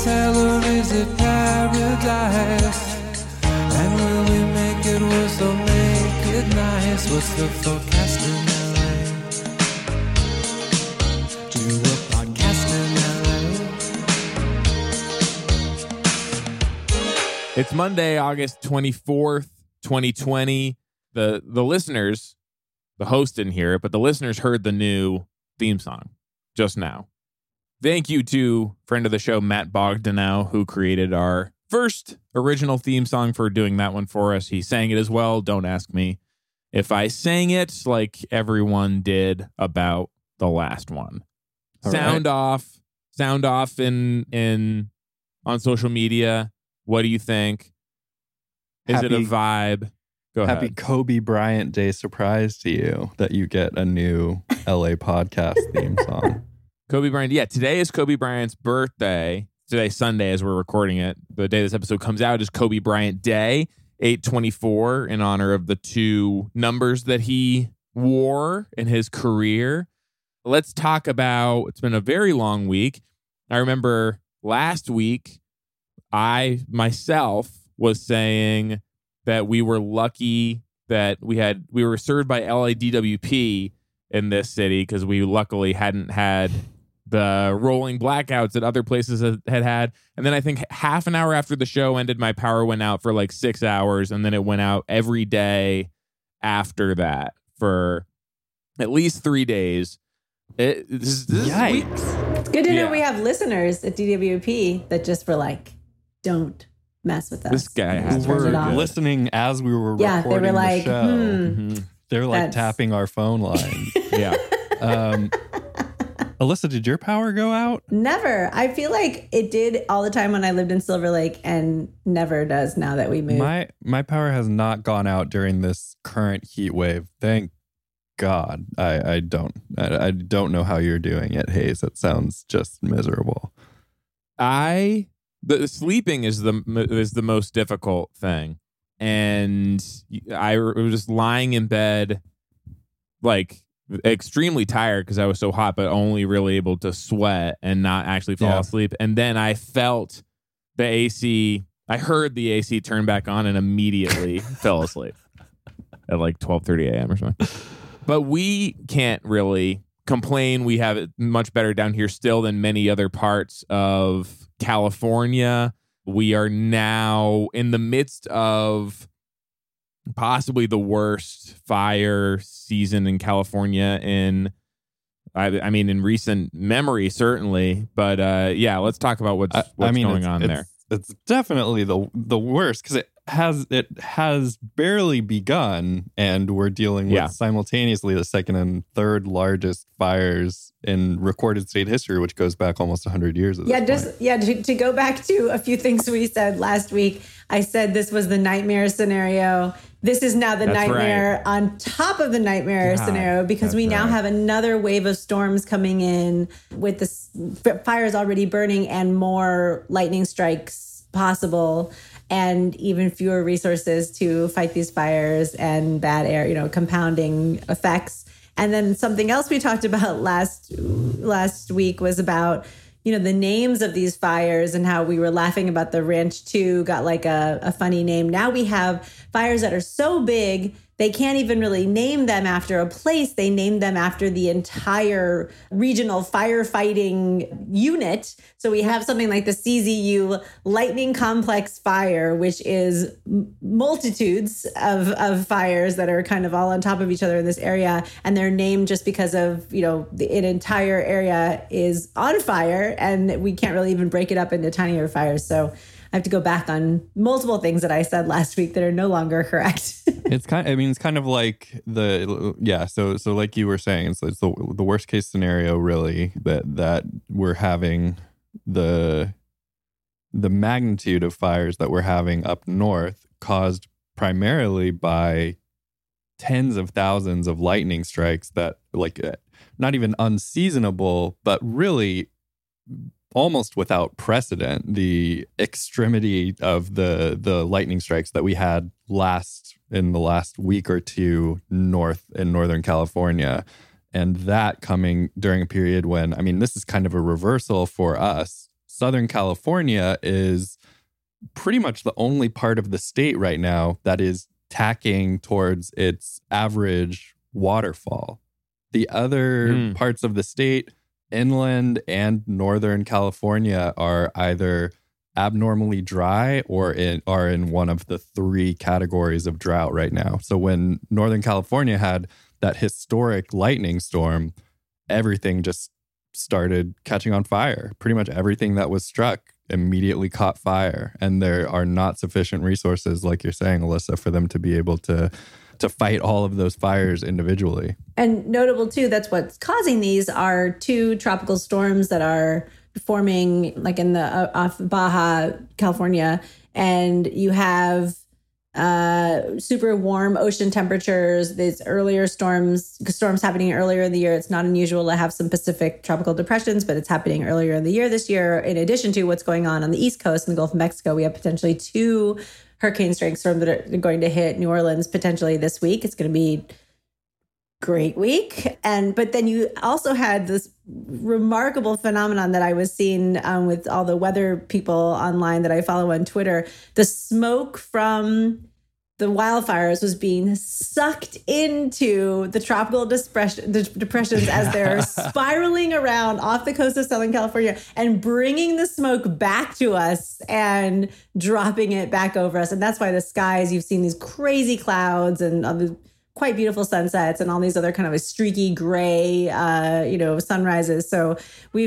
hell or is it paradise? And will we make it worse or make it nice? What's the forecast in LA? Do a podcast in LA? It's Monday, August 24th, 2020. The listeners, the host didn't hear it, but the listeners heard the new theme song just now. Thank you to friend of the show, Matt Bogdanow, who created our first original theme song, for doing that one for us. He sang it as well. Don't ask me if I sang it like everyone did about the last one. All Sound off in on social media. What do you think? Is it a vibe? Go Happy ahead. Kobe Bryant Day surprise to you that you get a new LA podcast theme song. Kobe Bryant. Yeah, today is Kobe Bryant's birthday. Today's Sunday as we're recording it. The day this episode comes out is Kobe Bryant Day, 8/24, in honor of the two numbers that he wore in his career. Let's talk about, it's been a very long week. I remember last week, I myself was saying that we were lucky that we were served by LADWP in this city because we luckily hadn't had the rolling blackouts that other places had. And then I think half an hour after the show ended, my power went out for like 6 hours, and then it went out every day after that for at least 3 days. This Yikes. It's good to know we have listeners at DWP that just were like, don't mess with us. This guy has We're it off. listening as we were Yeah, recording they were like, the show. Mhm. They're like That's- tapping our phone line. Yeah. Alyssa, did your power go out? Never. I feel like it did all the time when I lived in Silver Lake and never does now that we moved. My power has not gone out during this current heat wave. Thank God. I don't know how you're doing it, Hayes. It sounds just miserable. The sleeping is the most difficult thing, and I was just lying in bed, like extremely tired because I was so hot, but only really able to sweat and not actually fall asleep. And then I felt the AC. I heard the AC turn back on and immediately fell asleep at like 12:30 a.m. or something. But we can't really complain. We have it much better down here still than many other parts of California. We are now in the midst of possibly the worst fire season in California in recent memory, certainly. But let's talk about what's going on there. It's definitely the worst because it has barely begun, and we're dealing with simultaneously the second and third largest fires in recorded state history, which goes back almost 100 years. To go back to a few things we said last week, I said this was the nightmare scenario. This is now the nightmare on top of the nightmare scenario, because we now have another wave of storms coming in with the fires already burning and more lightning strikes possible, and even fewer resources to fight these fires and bad air, compounding effects. And then something else we talked about last week was about, the names of these fires and how we were laughing about the Ranch 2 got like a funny name. Now we have fires that are so big, they can't even really name them after a place. They name them after the entire regional firefighting unit. So we have something like the CZU Lightning Complex Fire, which is multitudes of fires that are kind of all on top of each other in this area. And they're named just because of, an entire area is on fire, and we can't really even break it up into tinier fires. So I have to go back on multiple things that I said last week that are no longer correct. It's kind of like so like you were saying, it's the worst case scenario, really, that we're having the magnitude of fires that we're having up north caused primarily by tens of thousands of lightning strikes that, like, not even unseasonable, but really almost without precedent. The extremity of the lightning strikes that we had in the last week or two in Northern California, and that coming during a period when, this is kind of a reversal for us Southern California is pretty much the only part of the state right now that is tacking towards its average waterfall. The other parts of the state, inland and Northern California, are either abnormally dry or are in one of the 3 categories of drought right now. So when Northern California had that historic lightning storm, everything just started catching on fire. Pretty much everything that was struck immediately caught fire. And there are not sufficient resources, like you're saying, Alyssa, for them to be able to fight all of those fires individually. And notable too, that's what's causing these are 2 tropical storms that are forming like in the off Baja, California. And you have super warm ocean temperatures, these earlier storms happening earlier in the year. It's not unusual to have some Pacific tropical depressions, but it's happening earlier in the year this year. In addition to what's going on the East Coast in the Gulf of Mexico, we have potentially 2 hurricane strength storms that are going to hit New Orleans potentially this week. It's going to be great week. But then you also had this remarkable phenomenon that I was seeing with all the weather people online that I follow on Twitter. The smoke from the wildfires was being sucked into the tropical depressions as they're spiraling around off the coast of Southern California and bringing the smoke back to us and dropping it back over us. And that's why the skies, you've seen these crazy clouds and other quite beautiful sunsets and all these other kind of streaky gray, sunrises. So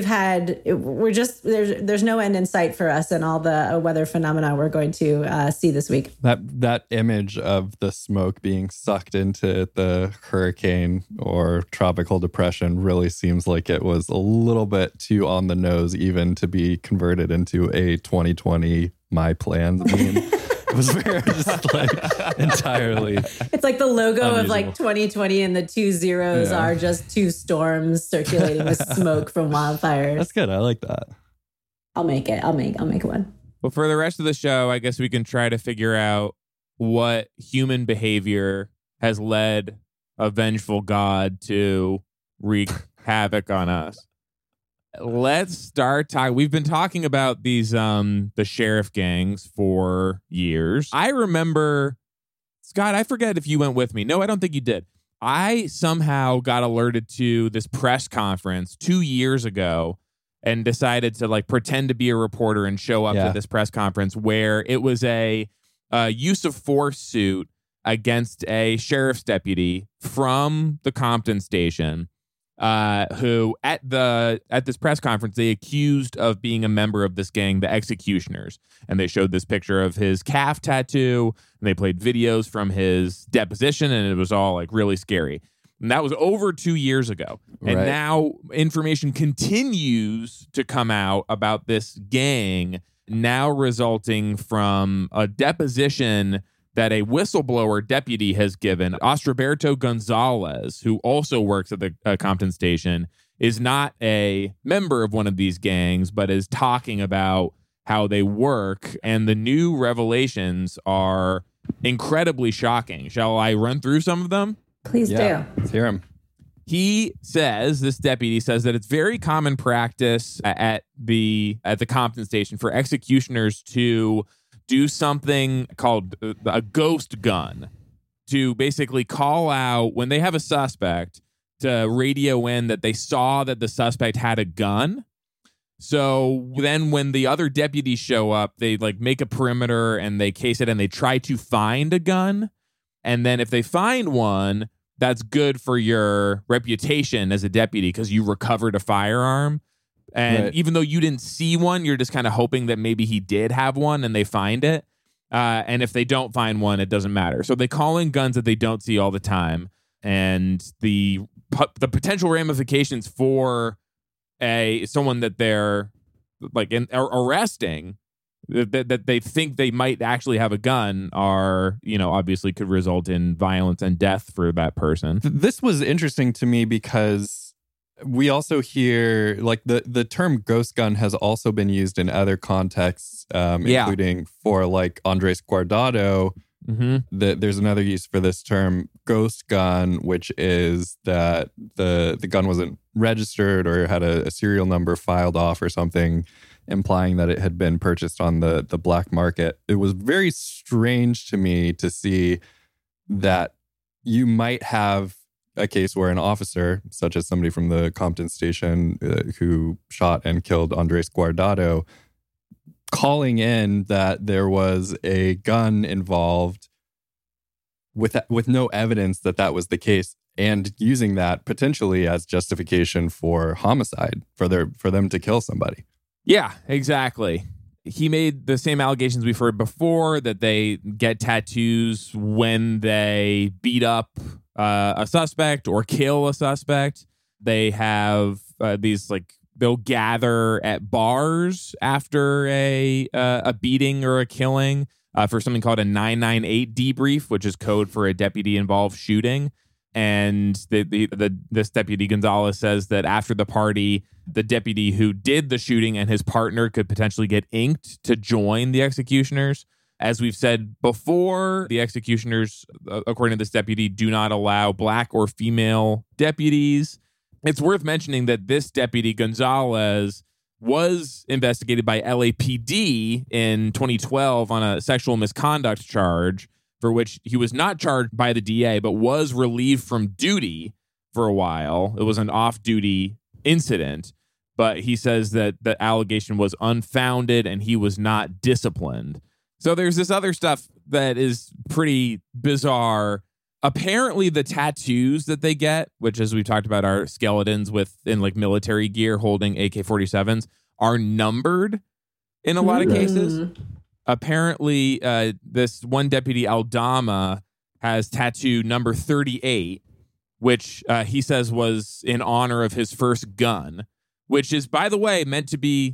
there's no end in sight for us and all the weather phenomena we're going to see this week. That image of the smoke being sucked into the hurricane or tropical depression really seems like it was a little bit too on the nose even to be converted into a 2020 My Plans meme. It was very just like entirely. It's like the logo unusual. of like 2020 and the 2 zeros are just 2 storms circulating with smoke from wildfires. That's good. I like that. I'll make it. I'll make one. Well, for the rest of the show, I guess we can try to figure out what human behavior has led a vengeful God to wreak havoc on us. Let's start talking. We've been talking about these the sheriff gangs for years. I remember, Scott, I forget if you went with me. No, I don't think you did. I somehow got alerted to this press conference 2 years ago and decided to like pretend to be a reporter and show up to this press conference where it was a use of force suit against a sheriff's deputy from the Compton station. Who at this press conference they accused of being a member of this gang, the Executioners, and they showed this picture of his calf tattoo, and they played videos from his deposition, and it was all like really scary. And that was over 2 years ago, and now information continues to come out about this gang, now resulting from a deposition that a whistleblower deputy has given. Ostroberto Gonzalez, who also works at the Compton station, is not a member of one of these gangs, but is talking about how they work. And the new revelations are incredibly shocking. Shall I run through some of them? Please do. Let's hear him. This deputy says that it's very common practice at the Compton station for executioners to do something called a ghost gun, to basically call out when they have a suspect, to radio in that they saw that the suspect had a gun. So then when the other deputies show up, they like make a perimeter and they case it and they try to find a gun. And then if they find one, that's good for your reputation as a deputy because you recovered a firearm. And even though you didn't see one, you're just kind of hoping that maybe he did have one and they find it. And if they don't find one, it doesn't matter. So they call in guns that they don't see all the time. And the potential ramifications for someone that they're like arresting, that they think they might actually have a gun are, obviously could result in violence and death for that person. This was interesting to me because we also hear like the term ghost gun has also been used in other contexts, including for like Andres Guardado. There's another use for this term ghost gun, which is that the gun wasn't registered or had a serial number filed off or something. implying that it had been purchased on the black market. It was very strange to me to see that you might have a case where an officer, such as somebody from the Compton station who shot and killed Andres Guardado, calling in that there was a gun involved with no evidence that that was the case, and using that potentially as justification for homicide, for them to kill somebody. Yeah, exactly. He made the same allegations we've heard before, that they get tattoos when they beat up a suspect or kill a suspect. They have these, like, they'll gather at bars after a beating or a killing for something called a 998 debrief, which is code for a deputy-involved shooting. And this deputy Gonzalez says that after the party, the deputy who did the shooting and his partner could potentially get inked to join the executioners. As we've said before, the executioners, according to this deputy, do not allow black or female deputies. It's worth mentioning that this deputy Gonzalez was investigated by LAPD in 2012 on a sexual misconduct charge, for which he was not charged by the DA, but was relieved from duty for a while. It was an off-duty incident, but he says that the allegation was unfounded and he was not disciplined. So there's this other stuff that is pretty bizarre. Apparently the tattoos that they get, which, as we've talked about, are skeletons in like military gear holding AK-47s, are numbered in a lot of cases. Apparently, this one deputy, Aldama, has tattoo number 38, which he says was in honor of his first gun, which is, by the way, meant to be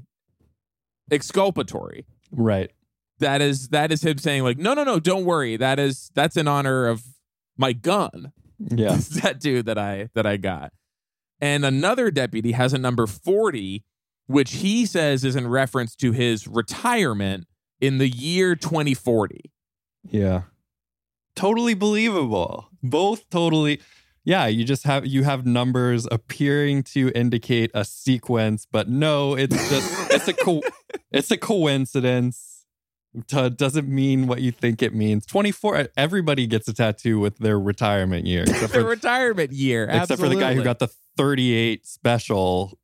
exculpatory. Right. That is him saying, like, no, don't worry. That's in honor of my gun. Yeah. This tattoo that I got. And another deputy has a number 40, which he says is in reference to his retirement in the year 2040. Yeah. Totally believable. Both totally. Yeah, you have numbers appearing to indicate a sequence, but no, it's just it's a coincidence. Doesn't mean what you think it means. 24. Everybody gets a tattoo with their retirement year. Their retirement year, absolutely. Except for the guy who got the 38 special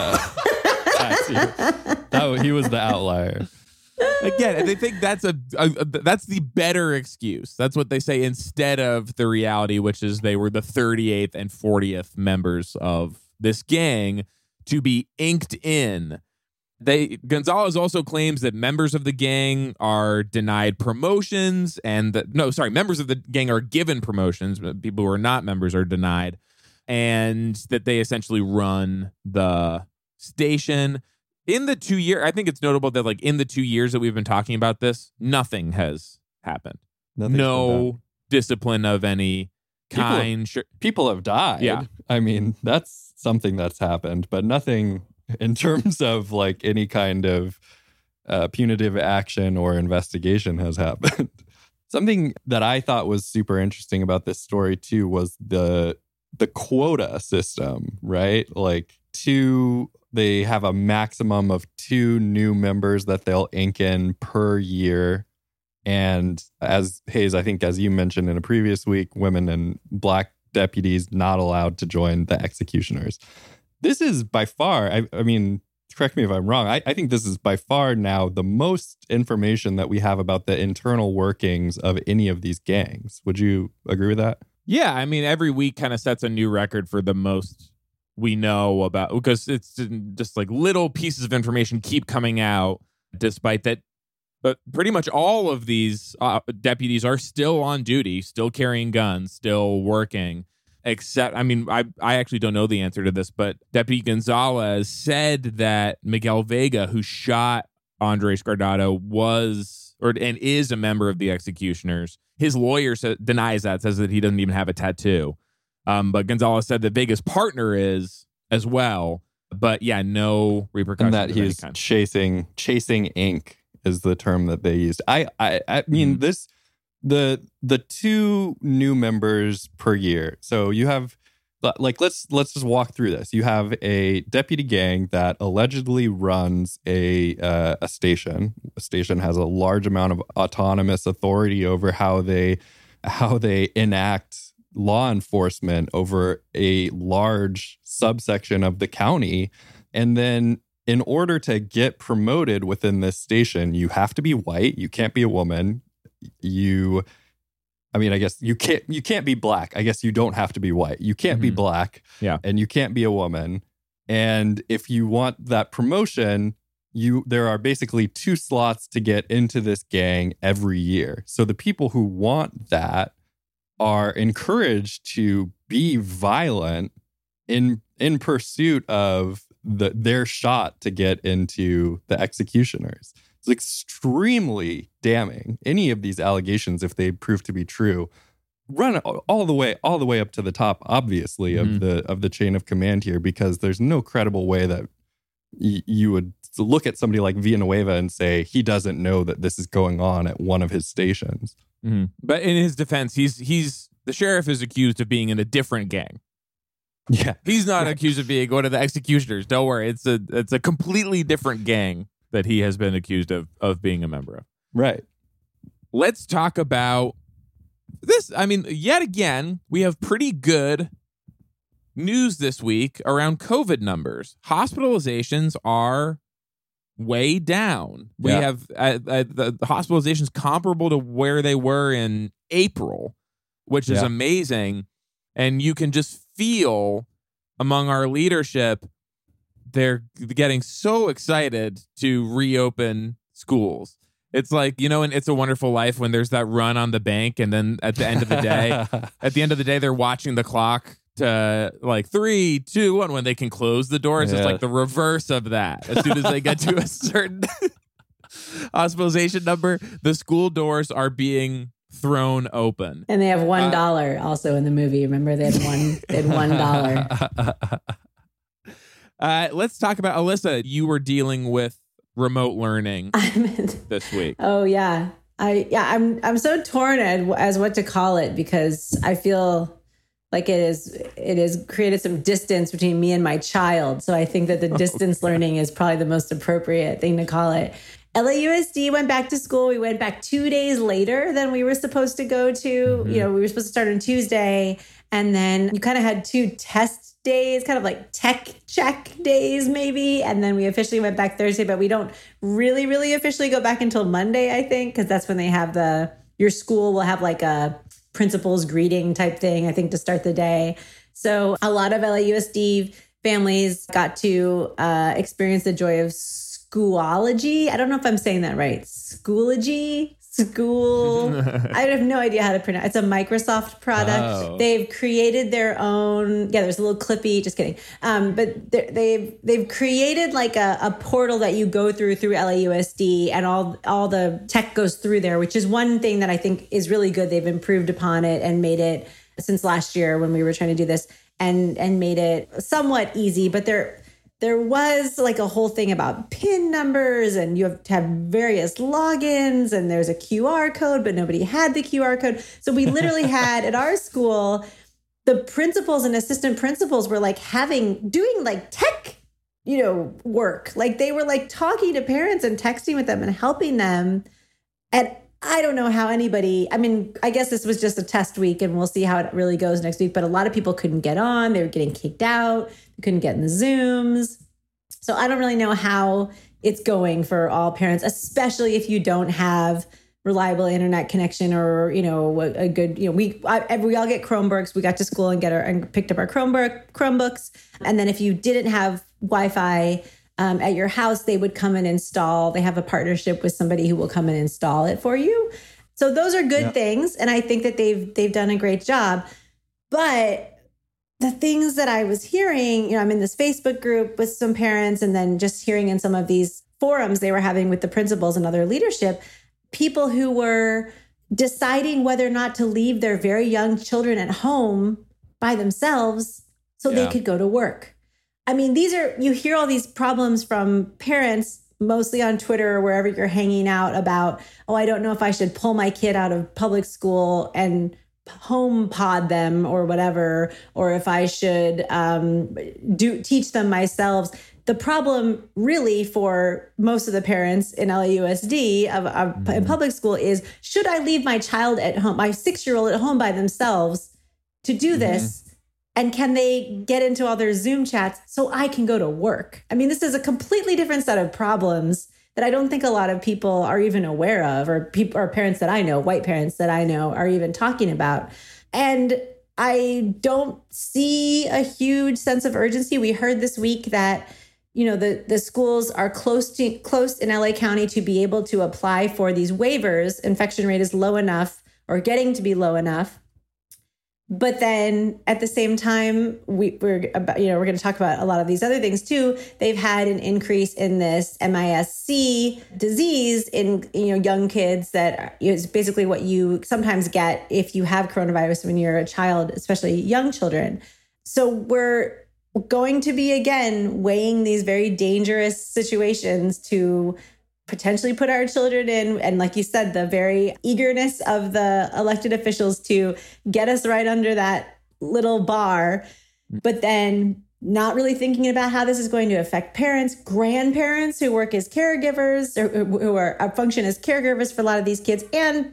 tattoo. He was the outlier. Again, they think that's that's the better excuse. That's what they say instead of the reality, which is they were the 38th and 40th members of this gang to be inked in. Gonzalez also claims that members of the gang are denied promotions members of the gang are given promotions, but people who are not members are denied, and that they essentially run the station. In the 2 years, I think it's notable that, like, in the 2 years that we've been talking about this, nothing has happened. No discipline of any kind. People have died. Yeah. I mean, that's something that's happened, but nothing in terms of, like, any kind of punitive action or investigation has happened. Something that I thought was super interesting about this story, too, was the quota system, right? Like, they have a maximum of 2 new members that they'll ink in per year. And as Hayes, I think, as you mentioned in a previous week, women and black deputies not allowed to join the executioners. This is by far, I mean, correct me if I'm wrong, I think this is by far now the most information that we have about the internal workings of any of these gangs. Would you agree with that? Yeah, I mean, every week kind of sets a new record for the most we know about, because it's just like little pieces of information keep coming out, despite that. But pretty much all of these deputies are still on duty, still carrying guns, still working. Except, I mean, I actually don't know the answer to this, but Deputy Gonzalez said that Miguel Vega, who shot Andres Guardado, and is a member of the executioners. His lawyer denies that, says that he doesn't even have a tattoo. But Gonzalez said that Vega's partner is as well. But yeah, no repercussions. And that he's chasing ink is the term that they used. I mean, the 2 new members per year. So you have like let's just walk through this. You have a deputy gang that allegedly runs a station. A station has a large amount of autonomous authority over how they enact law enforcement over a large subsection of the county. And then in order to get promoted within this station, you have to be white. You can't be a woman. I guess you can't be black. I guess you don't have to be white. You can't be black. Yeah. And you can't be a woman. And if you want that promotion, there are basically 2 slots to get into this gang every year. So the people who want that are encouraged to be violent in pursuit of their shot to get into the executioners. It's extremely damning. Any of these allegations, if they prove to be true, run all the way up to the top, obviously, of the chain of command here, because there's no credible way that you would look at somebody like Villanueva and say he doesn't know that this is going on at one of his stations. Mm-hmm. But in his defense, he's the sheriff is accused of being in a different gang. Yeah, he's not accused of being one of the executioners. Don't worry, it's a completely different gang that he has been accused of being a member of. Right. Let's talk about this. I mean, yet again, we have pretty good news this week around COVID numbers. Hospitalizations are way down. We have the hospitalizations comparable to where they were in April, which is amazing. And you can just feel among our leadership, they're getting so excited to reopen schools. It's like, in It's a Wonderful Life when there's that run on the bank, and then at the end of the day, they're watching the clock to like 3, 2, 1 when they can close the doors. It's like the reverse of that. As soon as they get to a certain hospitalization number, the school doors are being thrown open. And they have $1 also in the movie. Remember, they had $1. Let's talk about, Alyssa, you were dealing with remote learning this week. Oh yeah. I'm so torn as what to call it, because I feel like it has created some distance between me and my child. So I think that the distance learning is probably the most appropriate thing to call it. LAUSD went back to school. We went back 2 days later than we were supposed to go to. We were supposed to start on Tuesday, and then you kind of had 2 test days, kind of like tech check days maybe. And then we officially went back Thursday, but we don't really officially go back until Monday, I think, because that's when they have your school will have like a principal's greeting type thing, I think, to start the day. So a lot of LAUSD families got to experience the joy of Schoology. I don't know if I'm saying that right. Schoology? School. I have no idea how to pronounce it. It's a Microsoft product. Oh. They've created their own. Yeah, there's a little Clippy. Just kidding. But they've created like a portal that you go through LAUSD, and all the tech goes through there, which is one thing that I think is really good. They've improved upon it and made it since last year when we were trying to do this, and made it somewhat easy. But there was like a whole thing about PIN numbers, and you have to have various logins, and there's a QR code, but nobody had the QR code. So we literally had at our school, the principals and assistant principals were like doing like tech, work. Like they were like talking to parents and texting with them and helping them. And I don't know how I guess this was just a test week, and we'll see how it really goes next week. But a lot of people couldn't get on. They were getting kicked out. They couldn't get in the Zooms. So I don't really know how it's going for all parents, especially if you don't have reliable internet connection or, a good, we all get Chromebooks. We got to school and picked up our Chromebooks. And then if you didn't have Wi-Fi at your house, they would come and install. They have a partnership with somebody who will come and install it for you. So those are good things. And I think that they've done a great job. But the things that I was hearing, I'm in this Facebook group with some parents, and then just hearing in some of these forums they were having with the principals and other leadership, people who were deciding whether or not to leave their very young children at home by themselves so they could go to work. I mean, you hear all these problems from parents, mostly on Twitter or wherever you're hanging out, about, I don't know if I should pull my kid out of public school and home pod them or whatever, or if I should teach them myself. The problem really for most of the parents in LAUSD in public school is, should I leave my child at home, my 6-year-old at home by themselves to do this? And can they get into all their Zoom chats so I can go to work? I mean, this is a completely different set of problems that I don't think a lot of people are even aware of, or parents that I know, white parents that I know, are even talking about. And I don't see a huge sense of urgency. We heard this week that the schools are close in LA County to be able to apply for these waivers. Infection rate is low enough, or getting to be low enough. But then at the same time, we're going to talk about a lot of these other things too. They've had an increase in this MIS-C disease in young kids that is basically what you sometimes get if you have coronavirus when you're a child, especially young children. So we're going to be, again, weighing these very dangerous situations to potentially put our children in. And like you said, the very eagerness of the elected officials to get us right under that little bar, but then not really thinking about how this is going to affect parents, grandparents who work as caregivers, or who are function as caregivers for a lot of these kids. And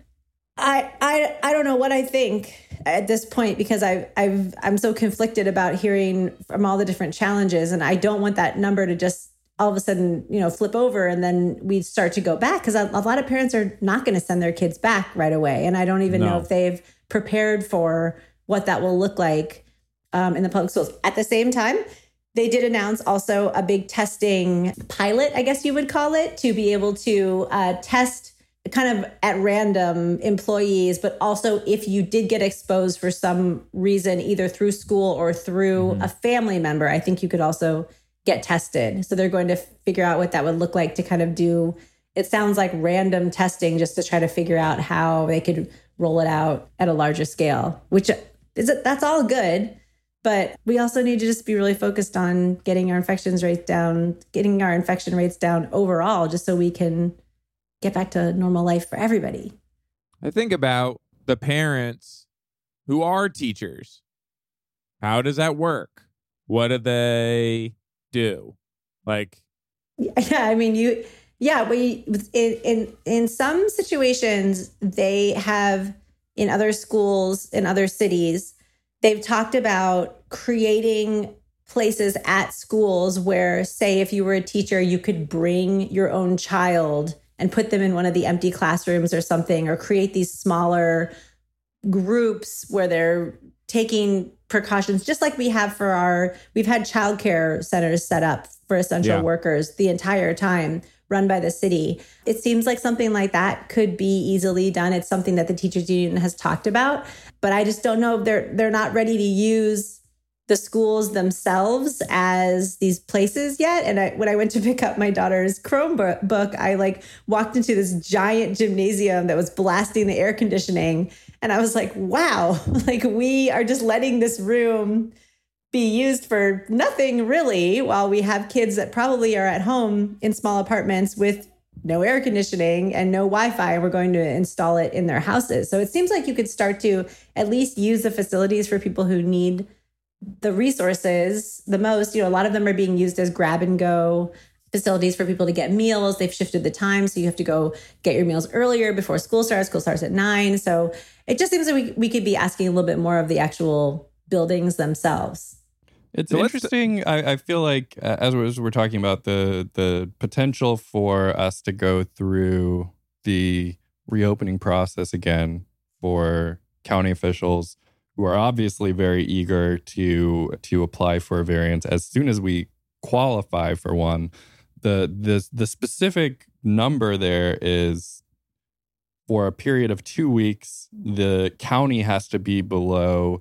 I don't know what I think at this point, because I'm so conflicted about hearing from all the different challenges, and I don't want that number to just all of a sudden, flip over and then we start to go back, because a lot of parents are not going to send their kids back right away. And I don't even know if they've prepared for what that will look like in the public schools. At the same time, they did announce also a big testing pilot, I guess you would call it, to be able to test kind of at random employees, but also if you did get exposed for some reason, either through school or through a family member, I think you could also get tested. So they're going to figure out what that would look like to kind of do, it sounds like random testing, just to try to figure out how they could roll it out at a larger scale, which that's all good. But we also need to just be really focused on getting our infection rates down overall, just so we can get back to normal life for everybody. I think about the parents who are teachers. How does that work? What do they do? In some situations, they have, in other schools, in other cities, they've talked about creating places at schools where, say, if you were a teacher, you could bring your own child and put them in one of the empty classrooms or something, or create these smaller groups where they're taking precautions, just like we've had childcare centers set up for essential workers the entire time, run by the city. It seems like something like that could be easily done. It's something that the teachers union has talked about, but I just don't know if they're not ready to use the schools themselves as these places yet. And when I went to pick up my daughter's Chromebook, I walked into this giant gymnasium that was blasting the air conditioning. And I was like, wow, we are just letting this room be used for nothing really, while we have kids that probably are at home in small apartments with no air conditioning and no Wi-Fi, and we're going to install it in their houses. So it seems like you could start to at least use the facilities for people who need the resources the most. A lot of them are being used as grab and go facilities for people to get meals. They've shifted the time, so you have to go get your meals earlier before school starts. School starts at 9. So it just seems like we could be asking a little bit more of the actual buildings themselves. It's interesting. I feel like as we're talking about the potential for us to go through the reopening process again for county officials who are obviously very eager to apply for a variance as soon as we qualify for one. The specific number there is, for a period of 2 weeks, the county has to be below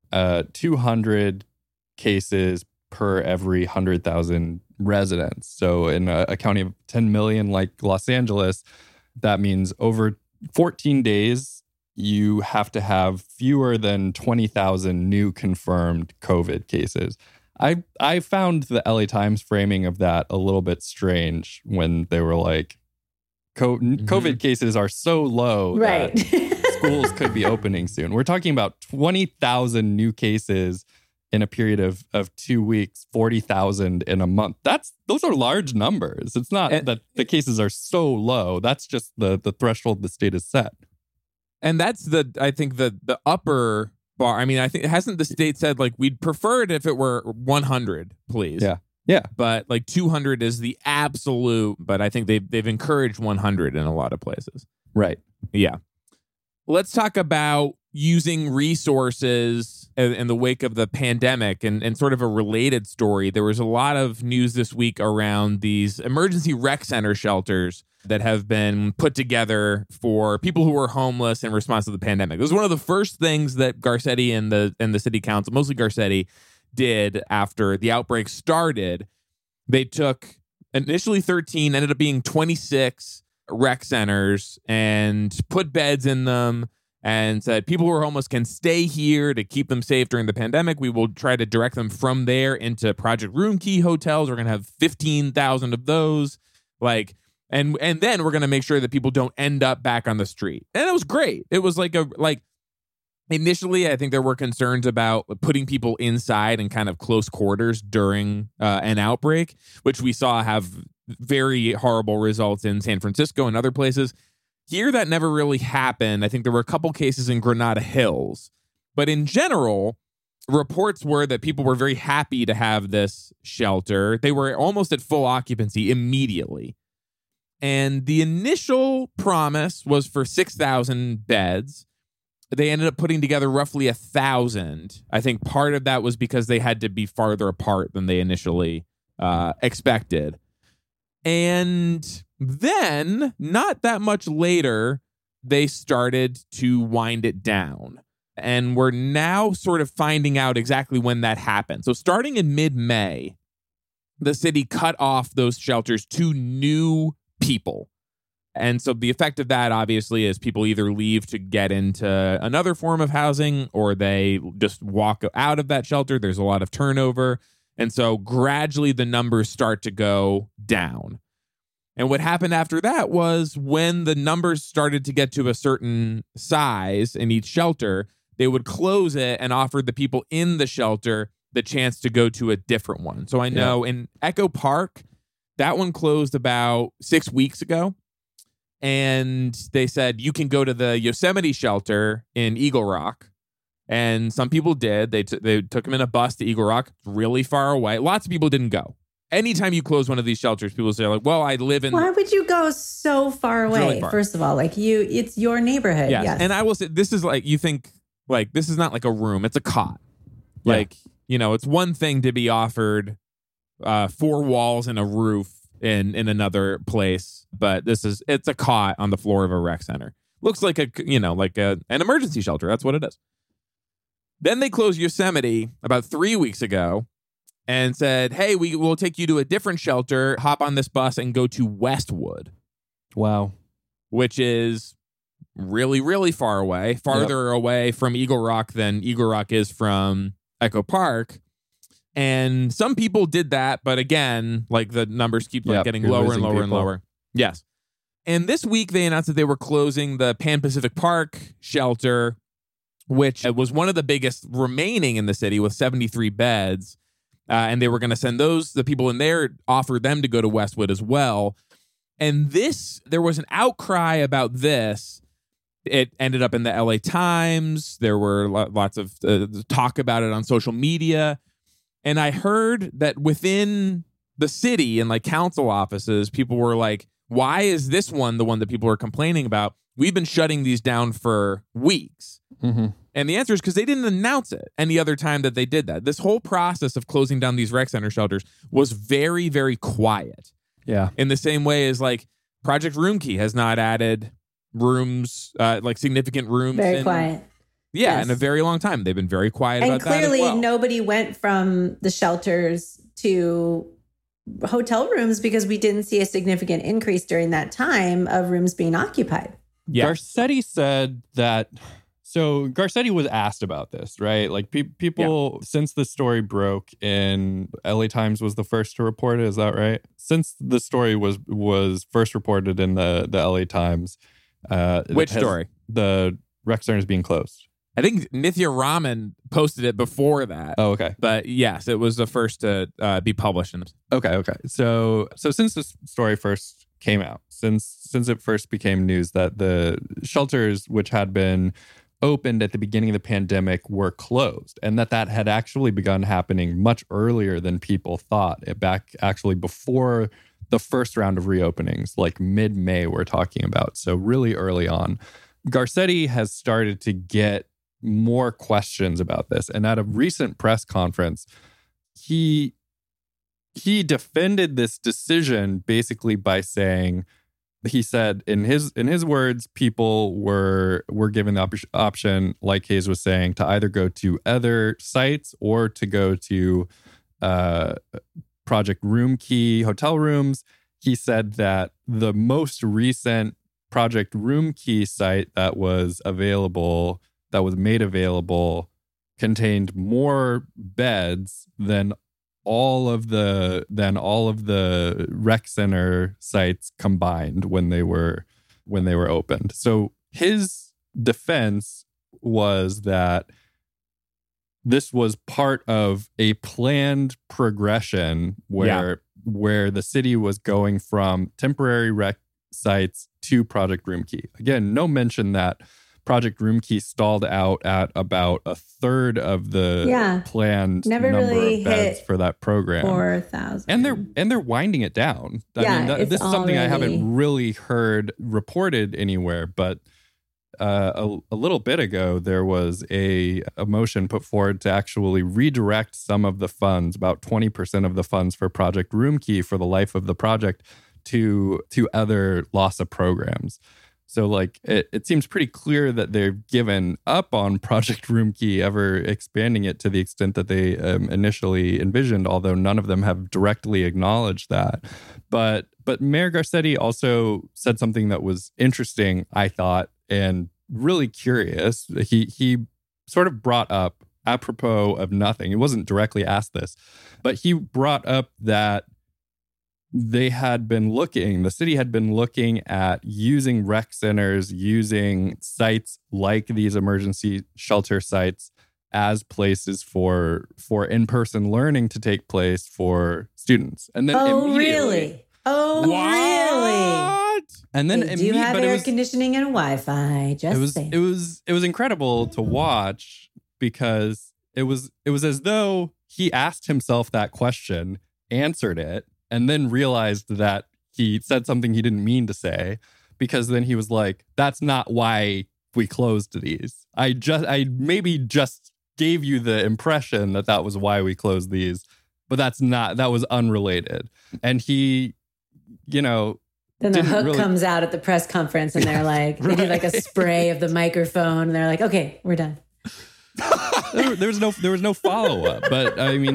200 cases per every 100,000 residents. So in a county of 10 million like Los Angeles, that means over 14 days, you have to have fewer than 20,000 new confirmed COVID cases. I found the LA Times framing of that a little bit strange when they were like, COVID cases are so low right. that schools could be opening soon. We're talking about 20,000 new cases in a period of 2 weeks, 40,000 in a month. Those are large numbers. It's not that the cases are so low. That's just the threshold the state has set. And that's I think the upper bar. I mean, I think hasn't the state said like we'd prefer it if it were 100, please. Yeah. But like 200 is the absolute. But I think they've encouraged 100 in a lot of places. Right. Yeah. Let's talk about using resources in the wake of the pandemic and sort of a related story. There was a lot of news this week around these emergency rec center shelters that have been put together for people who were homeless in response to the pandemic. It was one of the first things that Garcetti and the city council, mostly Garcetti, did after the outbreak started. They took initially 13, ended up being 26 rec centers and put beds in them and said people who are homeless can stay here to keep them safe during the pandemic. We will try to direct them from there into Project Roomkey hotels. We're going to have 15,000 of those. And then we're going to make sure that people don't end up back on the street. And it was great. It was initially, I think there were concerns about putting people inside in kind of close quarters during an outbreak, which we saw have very horrible results in San Francisco and other places. Here, that never really happened. I think there were a couple cases in Granada Hills. But in general, reports were that people were very happy to have this shelter. They were almost at full occupancy immediately. And the initial promise was for 6,000 beds. They ended up putting together roughly 1,000. I think part of that was because they had to be farther apart than they initially expected. And then, not that much later, they started to wind it down. And we're now sort of finding out exactly when that happened. So starting in mid-May, the city cut off those shelters to new people. And so the effect of that, obviously, is people either leave to get into another form of housing or they just walk out of that shelter. There's a lot of turnover. And so gradually the numbers start to go down. And what happened after that was when the numbers started to get to a certain size in each shelter, they would close it and offer the people in the shelter the chance to go to a different one. So I know in Echo Park, that one closed about 6 weeks ago. And they said, you can go to the Yosemite shelter in Eagle Rock. And some people did. They took them in a bus to Eagle Rock, really far away. Lots of people didn't go. Anytime you close one of these shelters, people say like, well, I live in... Why would you go so far away? Really far. First of all, it's your neighborhood. Yes. Yes. And I will say, this is you think, this is not like a room. It's a cot. Yeah. It's one thing to be offered 4 walls and a roof in another place, but it's a cot on the floor of a rec center. Looks like an emergency shelter. That's what it is. Then they closed Yosemite about 3 weeks ago and said, hey, we will take you to a different shelter, hop on this bus and go to Westwood. Wow. Which is really, really far away, farther away from Eagle Rock than Eagle Rock is from Echo Park. And some people did that, but again, the numbers keep getting lower and lower and lower. Yes. And this week they announced that they were closing the Pan Pacific Park shelter, which was one of the biggest remaining in the city with 73 beds. And they were going to send the people in there, offer them to go to Westwood as well. And there was an outcry about this. It ended up in the LA Times. There were lots of talk about it on social media. And I heard that within the city and council offices, people were like, why is this one the one that people are complaining about? We've been shutting these down for weeks. Mm-hmm. And the answer is because they didn't announce it any other time that they did that. This whole process of closing down these rec center shelters was very, very quiet. Yeah. In the same way as Project Roomkey has not added rooms, significant rooms. Very quiet. Yeah, Yes. in a very long time. They've been very quiet about that as clearly, well. nobody went from the shelters to hotel rooms because we didn't see a significant increase during that time of rooms being occupied. Yeah. Garcetti said that. So Garcetti was asked about this, right? People, since the story broke in LA Times was the first to report it. Is that right? Since the story was first reported in the LA Times. Which story? The rec centers being closed? I think Nithya Raman posted it before that. Oh, okay. But yes, it was the first to be published. Okay. So since this story first came out, since it first became news that the shelters which had been opened at the beginning of the pandemic were closed, and that had actually begun happening much earlier than people thought, back actually before the first round of reopenings, like mid-May we're talking about. So really early on, Garcetti has started to get more questions about this. And at a recent press conference, he defended this decision basically by saying, he said in his words, people were given the option, like Hayes was saying, to either go to other sites or to go to Project Roomkey hotel rooms. He said that the most recent Project Roomkey site that was made available, contained more beds than all of the rec center sites combined when they were opened. So his defense was that this was part of a planned progression where the city was going from temporary rec sites to Project Roomkey. Again, no mention that Project Roomkey stalled out at about a third of the planned number of beds for that program. 4,000. And they're winding it down. I mean, this is something I haven't really heard reported anywhere, but a little bit ago, there was a motion put forward to actually redirect some of the funds, about 20% of the funds for Project Roomkey for the life of the project, to other LAHSA programs. So like it seems pretty clear that they've given up on Project Roomkey ever expanding it to the extent that they initially envisioned, although none of them have directly acknowledged that. But Mayor Garcetti also said something that was interesting, I thought, and really curious. He sort of brought up, apropos of nothing, he wasn't directly asked this, but he brought up that the city had been looking at using rec centers, using sites like these emergency shelter sites as places for in-person learning to take place for students. And then really? And then do you have air conditioning and Wi-Fi? It was incredible to watch, because it was as though he asked himself that question, answered it, and then realized that he said something he didn't mean to say, because then he was like, that's not why we closed these. I maybe just gave you the impression that was why we closed these, but that was unrelated. And he, then the hook comes out at the press conference, and they're like, they do like a spray of the microphone, and they're like, okay, we're done. there was no follow-up, but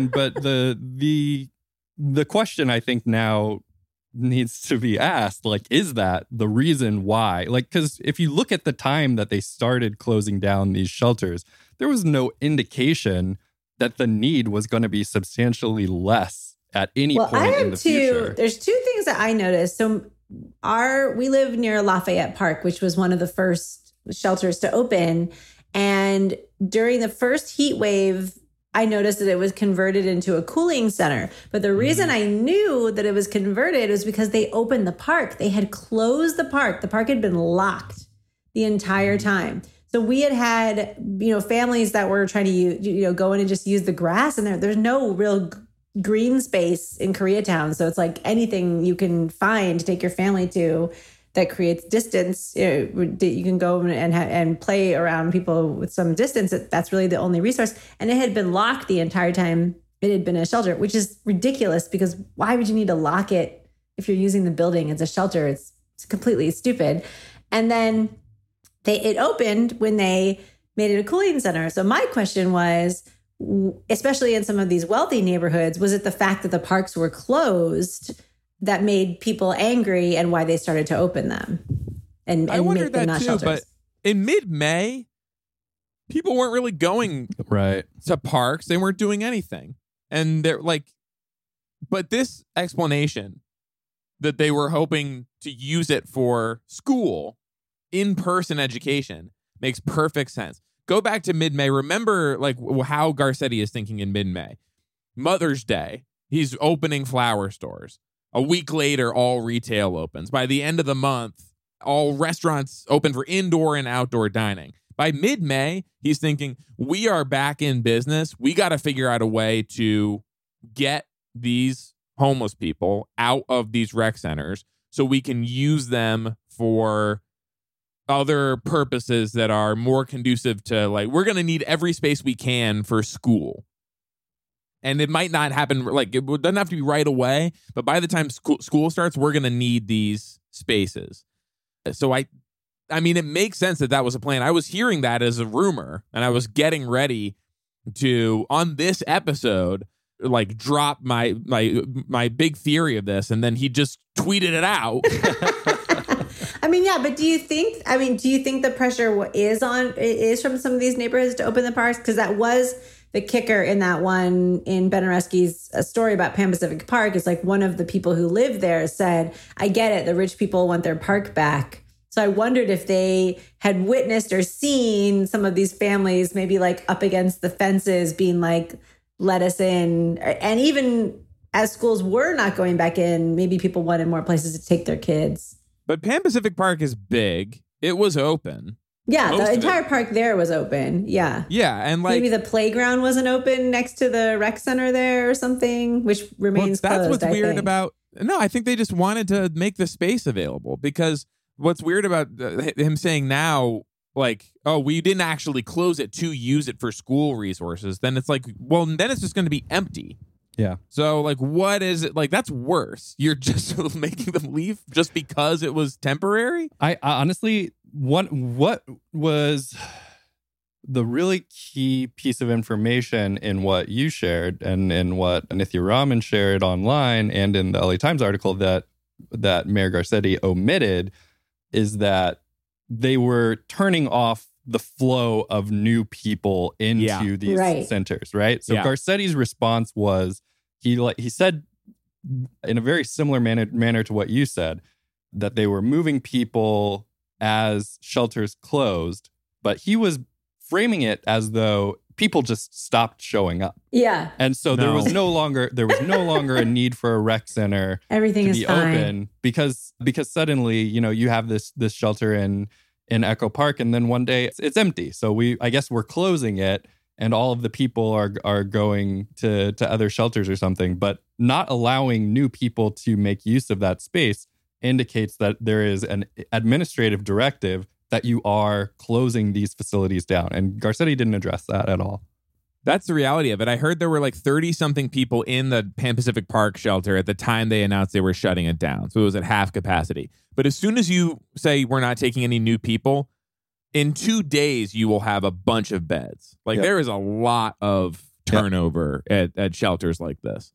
the question I think now needs to be asked, like, is that the reason why? Like, because if you look at the time that they started closing down these shelters, there was no indication that the need was going to be substantially less at any point in the future. There's two things that I noticed. So we live near Lafayette Park, which was one of the first shelters to open. And during the first heat wave, I noticed that it was converted into a cooling center. But the reason I knew that it was converted was because they opened the park. They had closed the park. The park had been locked the entire time. So we had families that were trying to go in and just use the grass, and there's no real green space in Koreatown. So it's like anything you can find to take your family to that creates distance, that you can go and play around people with some distance. That's really the only resource. And it had been locked the entire time it had been a shelter, which is ridiculous, because why would you need to lock it if you're using the building as a shelter? It's completely stupid. And then it opened when they made it a cooling center. So my question was, especially in some of these wealthy neighborhoods, was it the fact that the parks were closed that made people angry, and why they started to open them and I wondered make them that not too, shelters? But in mid-May, people weren't really going to parks. They weren't doing anything. And they're like, but this explanation that they were hoping to use it for school, in-person education, Makes perfect sense. Go back to mid-May. Remember like how Garcetti is thinking in mid-May. Mother's Day, he's opening flower stores. A week later, all retail opens. By the end of the month, all restaurants open for indoor and outdoor dining. By mid-May, he's thinking, we are back in business. We got to figure out a way to get these homeless people out of these rec centers so we can use them for other purposes that are more conducive to, like, we're going to need every space we can for school. And it might not happen, like, it doesn't have to be right away, but by the time school starts, we're going to need these spaces. So I mean, it makes sense that was a plan. I was hearing that as a rumor, and I was getting ready to, on this episode, like drop my big theory of this, and then he just tweeted it out. I mean, yeah, but do you think the pressure is from some of these neighborhoods to open the parks? Because that was the kicker in that one in Ben Oreskes' story about Pan Pacific Park. Is like one of the people who live there said, I get it, the rich people want their park back. So I wondered if they had witnessed or seen some of these families maybe like up against the fences being like, let us in. And even as schools were not going back in, maybe people wanted more places to take their kids. But Pan Pacific Park is big. It was open. Yeah, the entire park there was open. Yeah. Yeah, and like maybe the playground wasn't open next to the rec center there or something, which remains closed. That's what's weird about. No, I think they just wanted to make the space available, because what's weird about him saying now, like, oh, we didn't actually close it to use it for school resources, then it's like, well, then it's just going to be empty. Yeah. So, like, what is it? Like, that's worse. You're just making them leave just because it was temporary? I honestly, what was the really key piece of information in what you shared and in what Nithya Raman shared online and in the LA Times article that Mayor Garcetti omitted is that they were turning off the flow of new people into these centers, right? So Garcetti's response was, he said in a very similar manner to what you said, that they were moving people as shelters closed, but he was framing it as though people just stopped showing up. Yeah. And so there was no longer a need for a rec center. Everything to is be fine. Open because suddenly, you have this shelter in Echo Park, and then one day it's empty. So I guess we're closing it, and all of the people are going to other shelters or something. But not allowing new people to make use of that space indicates that there is an administrative directive that you are closing these facilities down. And Garcetti didn't address that at all. That's the reality of it. I heard there were like 30-something people in the Pan Pacific Park shelter at the time they announced they were shutting it down. So it was at half capacity. But as soon as you say we're not taking any new people, in 2 days you will have a bunch of beds. Like there is a lot of turnover at shelters like this.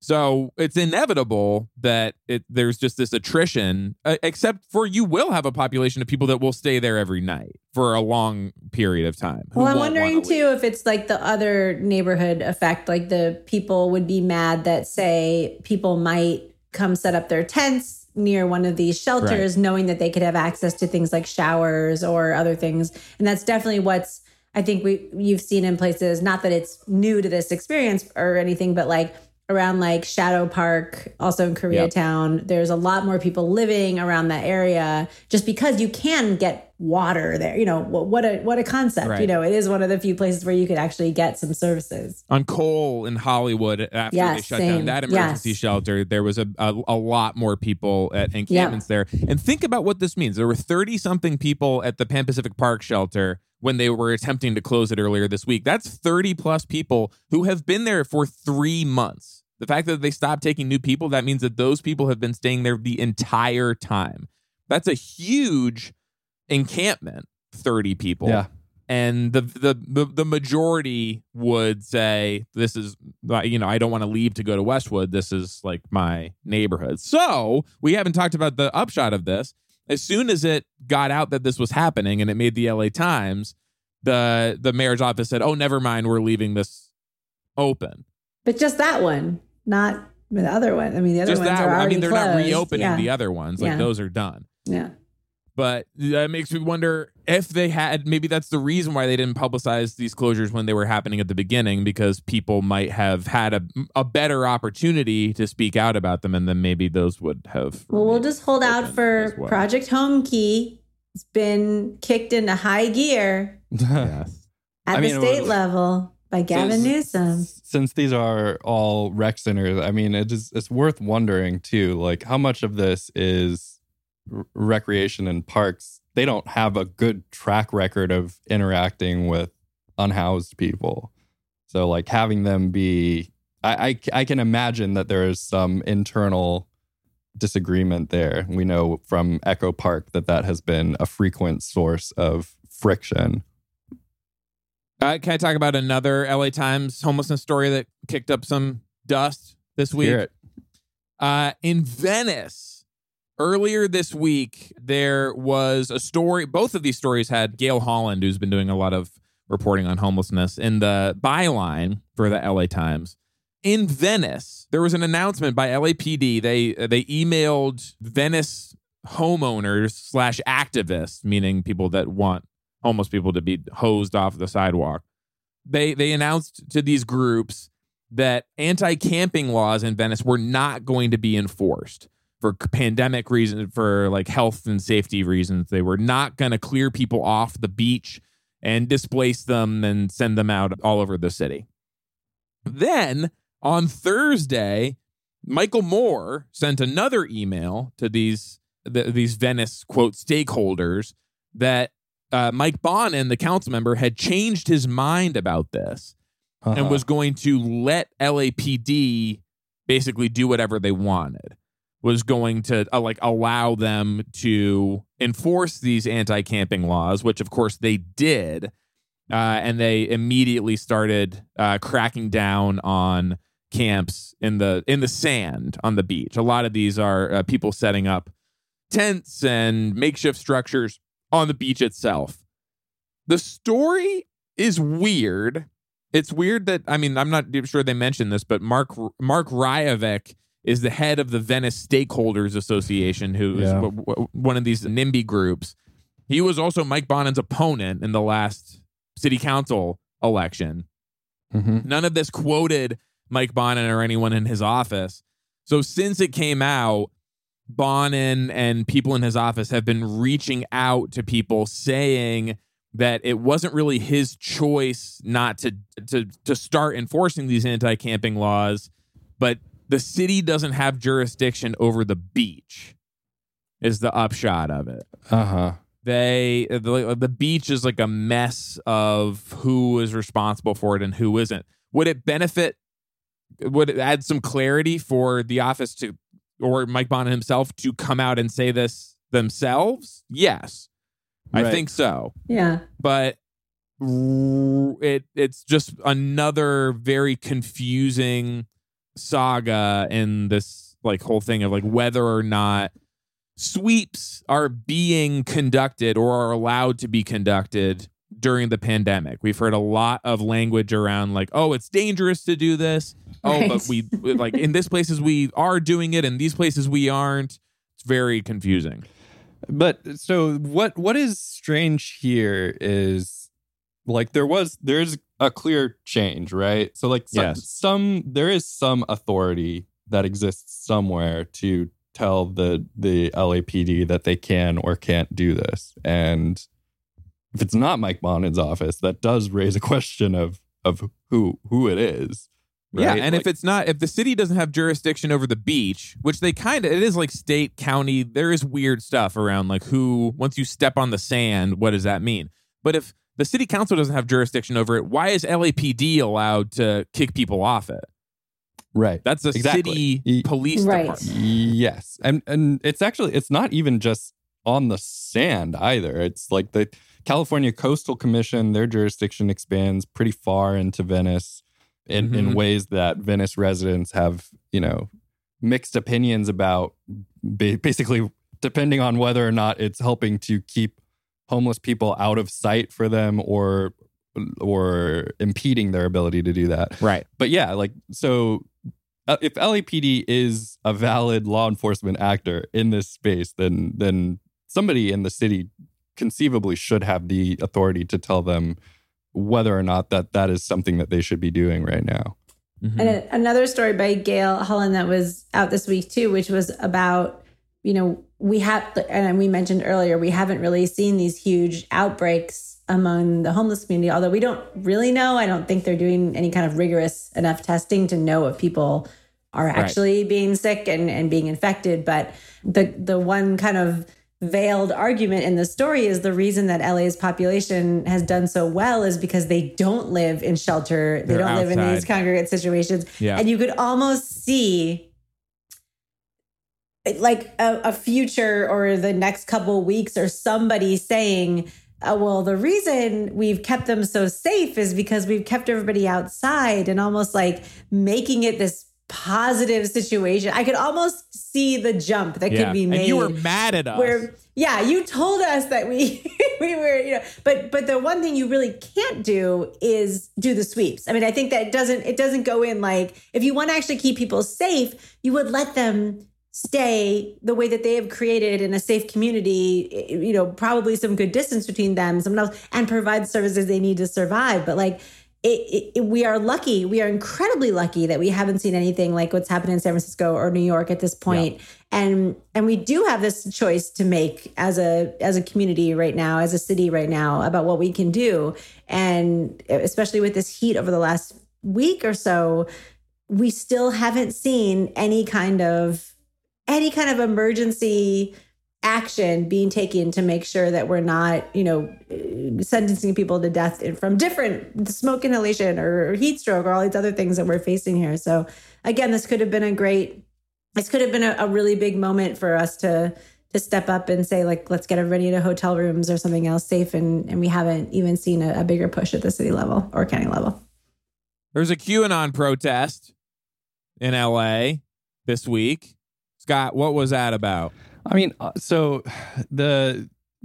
So it's inevitable that there's just this attrition, except for you will have a population of people that will stay there every night for a long period of time. Well, I'm wondering too if it's like the other neighborhood effect, like the people would be mad that, say, people might come set up their tents near one of these shelters, knowing that they could have access to things like showers or other things. And that's definitely what's, I think you've seen in places, not that it's new to this experience or anything, but like around like Shadow Park, also in Koreatown, there's a lot more people living around that area just because you can get water there. What a concept. Right. It is one of the few places where you could actually get some services. On Cole in Hollywood, after they shut down that emergency shelter, there was a lot more people at encampments there. And think about what this means. There were 30-something people at the Pan Pacific Park shelter when they were attempting to close it earlier this week. That's 30-plus people who have been there for 3 months. The fact that they stopped taking new people, that means that those people have been staying there the entire time. That's a huge encampment, 30 people. Yeah. And the majority would say, this is, I don't want to leave to go to Westwood. This is like my neighborhood. So we haven't talked about the upshot of this. As soon as it got out that this was happening and it made the LA Times, the mayor's office said, oh, never mind, we're leaving this open. But just that one. Not the other one. I mean, the other ones are already they're closed. not reopening the other ones. Like those are done. Yeah. But that makes me wonder if they had, maybe that's the reason why they didn't publicize these closures when they were happening at the beginning, because people might have had a better opportunity to speak out about them, and then maybe those would have. Well, we'll just hold out for Project Home Key. It's been kicked into high gear Yes. at the state level by Gavin Newsom. Since these are all rec centers, I mean, it's worth wondering too, like how much of this is recreation and parks. They don't have a good track record of interacting with unhoused people. So like having them be, I can imagine that there is some internal disagreement there. We know from Echo Park that has been a frequent source of friction. Can I talk about another LA Times homelessness story that kicked up some dust this week? Hear it. In Venice, earlier this week, there was a story. Both of these stories had Gail Holland, who's been doing a lot of reporting on homelessness, in the byline for the LA Times. In Venice, there was an announcement by LAPD. They emailed Venice homeowners / activists, meaning people that want homeless people to be hosed off the sidewalk. They announced to these groups that anti-camping laws in Venice were not going to be enforced. For pandemic reasons, for like health and safety reasons. They were not going to clear people off the beach and displace them and send them out all over the city. Then on Thursday, Michael Moore sent another email to these Venice, quote, stakeholders that Mike Bonin, the council member, had changed his mind about this and was going to let LAPD basically do whatever they wanted. Was going to allow them to enforce these anti-camping laws, which of course they did. And they immediately started cracking down on camps in the sand on the beach. A lot of these are people setting up tents and makeshift structures on the beach itself. The story is weird. It's weird that, I mean, I'm not sure they mentioned this, but Mark Rajovic is the head of the Venice Stakeholders Association, who is one of these NIMBY groups. He was also Mike Bonin's opponent in the last city council election. Mm-hmm. None of this quoted Mike Bonin or anyone in his office. So since it came out, Bonin and people in his office have been reaching out to people saying that it wasn't really his choice not to start enforcing these anti-camping laws, but the city doesn't have jurisdiction over the beach, is the upshot of it. The beach is like a mess of who is responsible for it and who isn't. Would it add some clarity for the office to, or Mike Bonin himself, to come out and say this themselves? Yes, right. I think so. Yeah. But it's just another very confusing saga in this like whole thing of like whether or not sweeps are being conducted or are allowed to be conducted during the pandemic. We've heard a lot of language around like, oh, it's dangerous to do this. Right. Oh, but we like in this places we are doing it, in these places we aren't. It's very confusing. But so what is strange here is like there's a clear change, right? So like there is some authority that exists somewhere to tell the LAPD that they can or can't do this. And if it's not Mike Bonin's office, that does raise a question of who it is. Right? Yeah, and if the city doesn't have jurisdiction over the beach, which it is like state, county, there is weird stuff around like who, once you step on the sand, what does that mean? But if the city council doesn't have jurisdiction over it, why is LAPD allowed to kick people off it? Right. That's a city police department. Yes. And it's not even just on the sand either. It's like the California Coastal Commission, their jurisdiction expands pretty far into Venice in ways that Venice residents have, mixed opinions about, basically depending on whether or not it's helping to keep homeless people out of sight for them or impeding their ability to do that. Right. But yeah, like, so if LAPD is a valid law enforcement actor in this space, then somebody in the city conceivably should have the authority to tell them whether or not that is something that they should be doing right now. Mm-hmm. And another story by Gail Holland that was out this week too, which was about, we have, and we mentioned earlier, we haven't really seen these huge outbreaks among the homeless community, although we don't really know. I don't think they're doing any kind of rigorous enough testing to know if people are actually being sick and being infected. But the one kind of veiled argument in the story is the reason that LA's population has done so well is because they don't live in shelter. They don't live in these congregate situations. Yeah. And you could almost see like a future or the next couple of weeks or somebody saying, well, the reason we've kept them so safe is because we've kept everybody outside, and almost like making it this positive situation. I could almost see the jump that could be made. And you were mad at us. You told us that we were, but the one thing you really can't do is do the sweeps. I mean, I think that it doesn't go in like, if you want to actually keep people safe, you would let them stay the way that they have created in a safe community, probably some good distance between them, someone else, and provide the services they need to survive. But like, we are lucky. We are incredibly lucky that we haven't seen anything like what's happened in San Francisco or New York at this point. Yeah. And we do have this choice to make as a community right now, as a city right now, about what we can do. And especially with this heat over the last week or so, we still haven't seen any kind of emergency action being taken to make sure that we're not, sentencing people to death from different smoke inhalation or heat stroke or all these other things that we're facing here. So again, this could have been a really big moment for us to step up and say, like, let's get everybody into hotel rooms or something else safe. And we haven't even seen a bigger push at the city level or county level. There's a QAnon protest in LA this week. Scott, what was that about? I mean, so the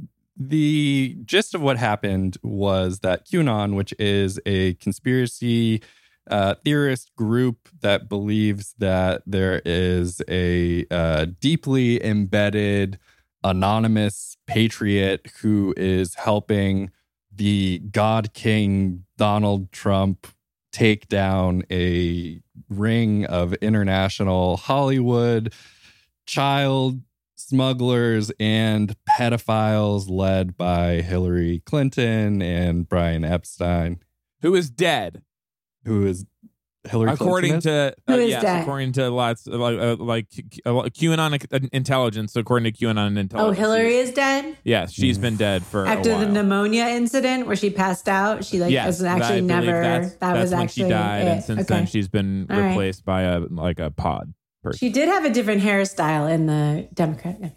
gist of what happened was that QAnon, which is a conspiracy theorist group that believes that there is a deeply embedded anonymous patriot who is helping the God King Donald Trump take down a ring of international Hollywood child smugglers and pedophiles led by Hillary Clinton and Brian Epstein. Who is dead. Who is Hillary according Clinton? According to lots like QAnon intelligence. According to QAnon intelligence. Oh, Hillary is dead? Yes, she's been dead for after a while. The pneumonia incident where she passed out. She was actually never. That was when actually she died, it. and since then she's been replaced by a pod person. She did have a different hairstyle in the Democratic.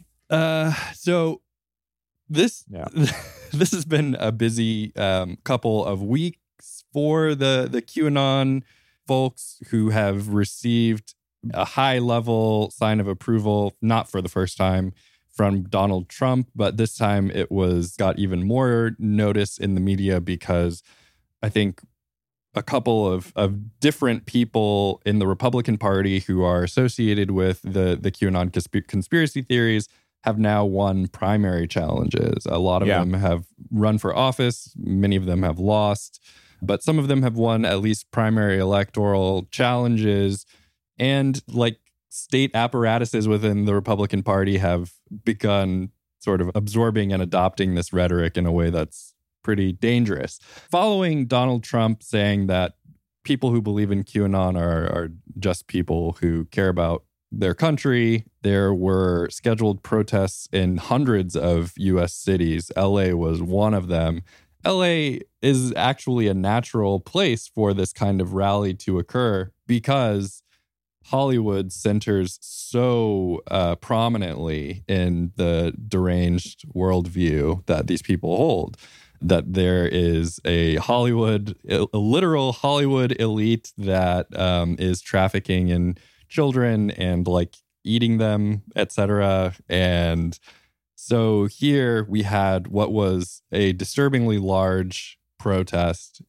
So this this has been a busy couple of weeks for the QAnon folks who have received a high-level sign of approval, not for the first time, from Donald Trump, but this time it got even more notice in the media because I think a couple of different people in the Republican Party who are associated with the QAnon conspiracy theories have now won primary challenges. A lot of them have run for office. Many of them have lost. But some of them have won at least primary electoral challenges. And like state apparatuses within the Republican Party have begun sort of absorbing and adopting this rhetoric in a way that's pretty dangerous. Following Donald Trump saying that people who believe in QAnon are just people who care about their country, there were scheduled protests in hundreds of U.S. cities. LA was one of them. LA is actually a natural place for this kind of rally to occur because Hollywood centers so prominently in the deranged worldview that these people hold, that there is a literal Hollywood elite that is trafficking in children and like eating them, etc. And so here we had what was a disturbingly large protest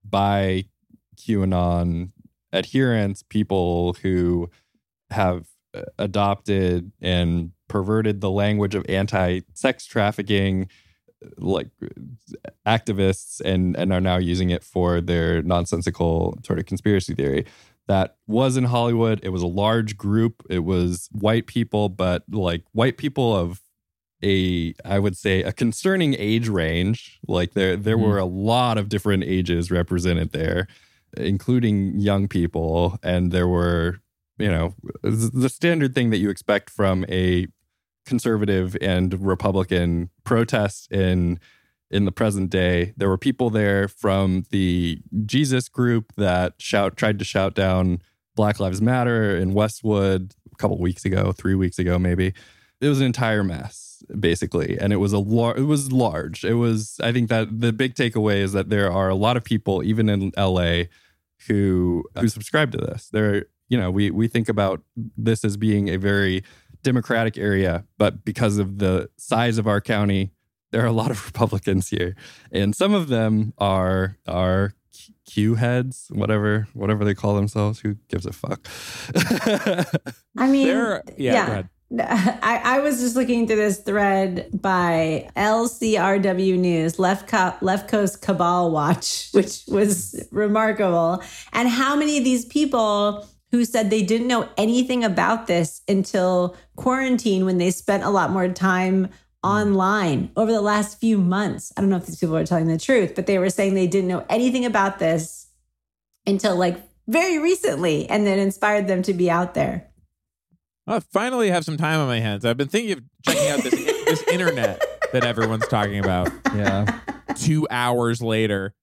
by QAnon adherents, people who have adopted and perverted the language of anti-sex trafficking like activists and are now using it for their nonsensical sort of conspiracy theory. That was in Hollywood. It was a large group. It was white people, but like white people of I would say a concerning age range. Like there were a lot of different ages represented there, including young people. And there were, the standard thing that you expect from a conservative and Republican protest in the present day. There were people there from the Jesus group that tried to shout down Black Lives Matter in Westwood a couple weeks ago, 3 weeks ago, maybe. It was an entire mess, basically. And it was large. I think that the big takeaway is that there are a lot of people, even in LA, who subscribe to this. We think about this as being a very Democratic area, but because of the size of our county, there are a lot of Republicans here. And some of them are Q heads, whatever they call themselves. Who gives a fuck? I mean, go ahead. I was just looking through this thread by LCRW News, Left Coast Cabal Watch, which was remarkable. And how many of these people who said they didn't know anything about this until quarantine, when they spent a lot more time online over the last few months. I don't know if these people are telling the truth, but they were saying they didn't know anything about this until like very recently, and then inspired them to be out there. I finally have some time on my hands. I've been thinking of checking out this internet that everyone's talking about. Yeah. 2 hours later.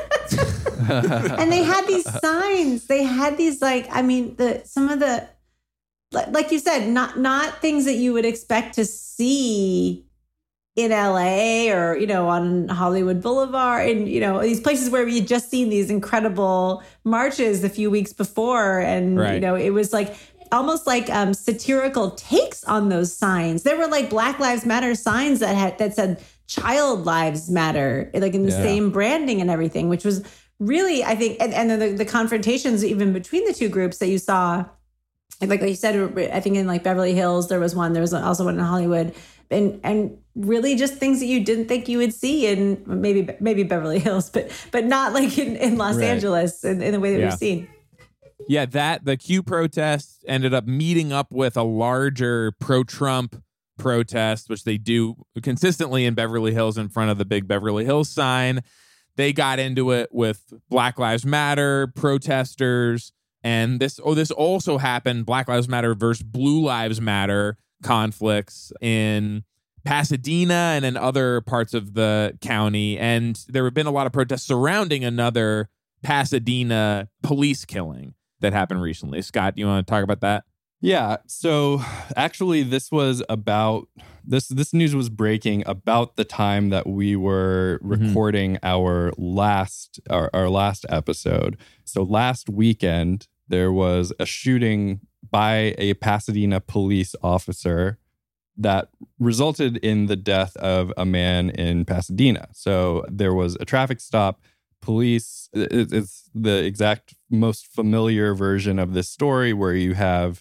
And they had these signs. They had these some of the, like you said, not things that you would expect to see in LA or, on Hollywood Boulevard and, these places where we had just seen these incredible marches a few weeks before. And, right. It was like almost like satirical takes on those signs. There were like Black Lives Matter signs that said Child Lives Matter, like in the same branding and everything, which was really, I think, and then the confrontations even between the two groups that you saw, like you said, I think in like Beverly Hills, there was also one in Hollywood, and really just things that you didn't think you would see in maybe Beverly Hills, but not like in Los Angeles in the way that we've seen. Yeah, the Q protest ended up meeting up with a larger pro-Trump protest, which they do consistently in Beverly Hills in front of the big Beverly Hills sign. They got into it with Black Lives Matter protesters. And this also happened, Black Lives Matter versus Blue Lives Matter conflicts in Pasadena and in other parts of the county. And there have been a lot of protests surrounding another Pasadena police killing that happened recently. Scott, you want to talk about that? Yeah. So actually, this was about this news was breaking about the time that we were recording our last episode. So last weekend, there was a shooting by a Pasadena police officer that resulted in the death of a man in Pasadena. So there was a traffic stop. Police, it's the exact most familiar version of this story where you have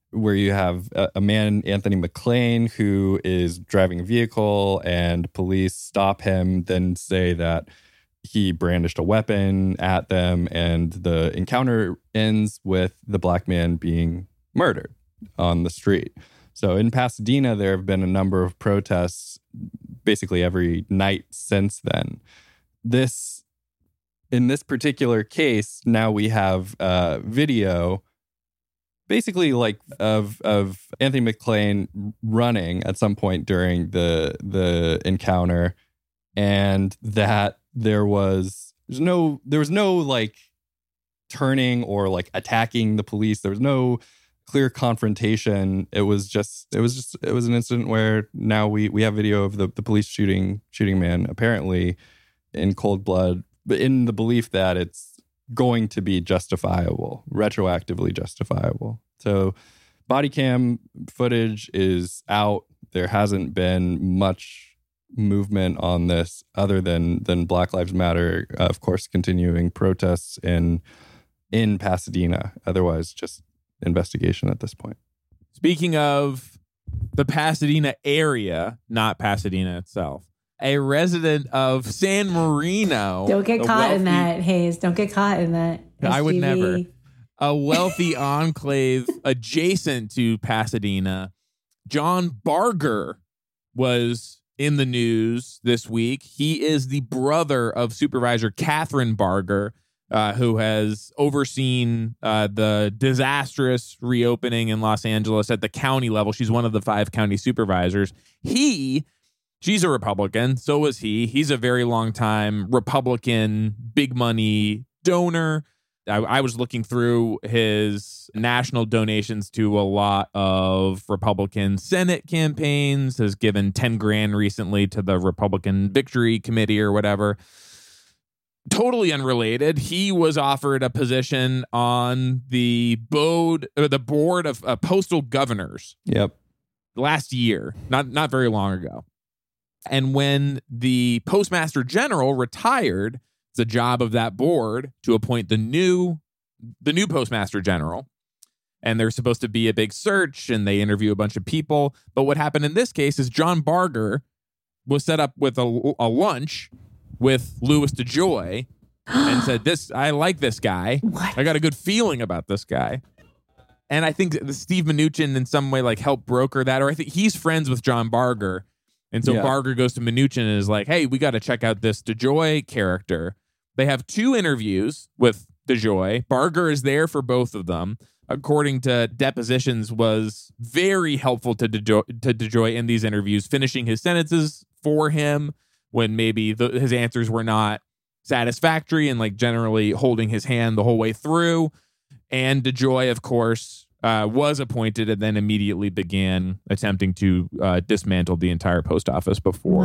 a man, Anthony McClain, who is driving a vehicle and police stop him, then say that he brandished a weapon at them, and the encounter ends with the black man being murdered on the street. So in Pasadena, there have been a number of protests basically every night since then. In this particular case, now we have video basically like of Anthony McClain running at some point during the encounter, and that there was no like turning or like attacking the police. There was no clear confrontation. It was an incident where now we have video of the police shooting man apparently in cold blood, but in the belief that it's going to be justifiable, retroactively justifiable. So body cam footage is out. There hasn't been much movement on this other than Black Lives Matter, of course, continuing protests in Pasadena. Otherwise, just investigation at this point. Speaking of the Pasadena area, not Pasadena itself, a resident of San Marino. Don't get caught in that, Hayes. Don't get caught in that. SGV. I would never. A wealthy enclave adjacent to Pasadena. John Barger was in the news this week. He is the brother of Supervisor Catherine Barger, who has overseen the disastrous reopening in Los Angeles at the county level. She's one of the 5 county supervisors. She's a Republican. So was he. He's a very long time Republican, big money donor. I was looking through his national donations to a lot of Republican Senate campaigns, has given 10 grand recently to the Republican Victory Committee or whatever. Totally unrelated. He was offered a position on the board of postal governors. Yep. Last year, not very long ago. And when the Postmaster General retired, it's the job of that board to appoint the new Postmaster General. And there's supposed to be a big search, and they interview a bunch of people. But what happened in this case is John Barger was set up with a lunch with Louis DeJoy and said, I like this guy. What? I got a good feeling about this guy. And I think Steve Mnuchin in some way helped broker that, or I think he's friends with John Barger. And so Barger goes to Mnuchin and is like, hey, we got to check out this DeJoy character. They have 2 interviews with DeJoy. Barger is there for both of them. According to depositions, was very helpful to DeJoy in these interviews, finishing his sentences for him when maybe his answers were not satisfactory, and generally holding his hand the whole way through. And DeJoy, of course, was appointed and then immediately began attempting to dismantle the entire post office before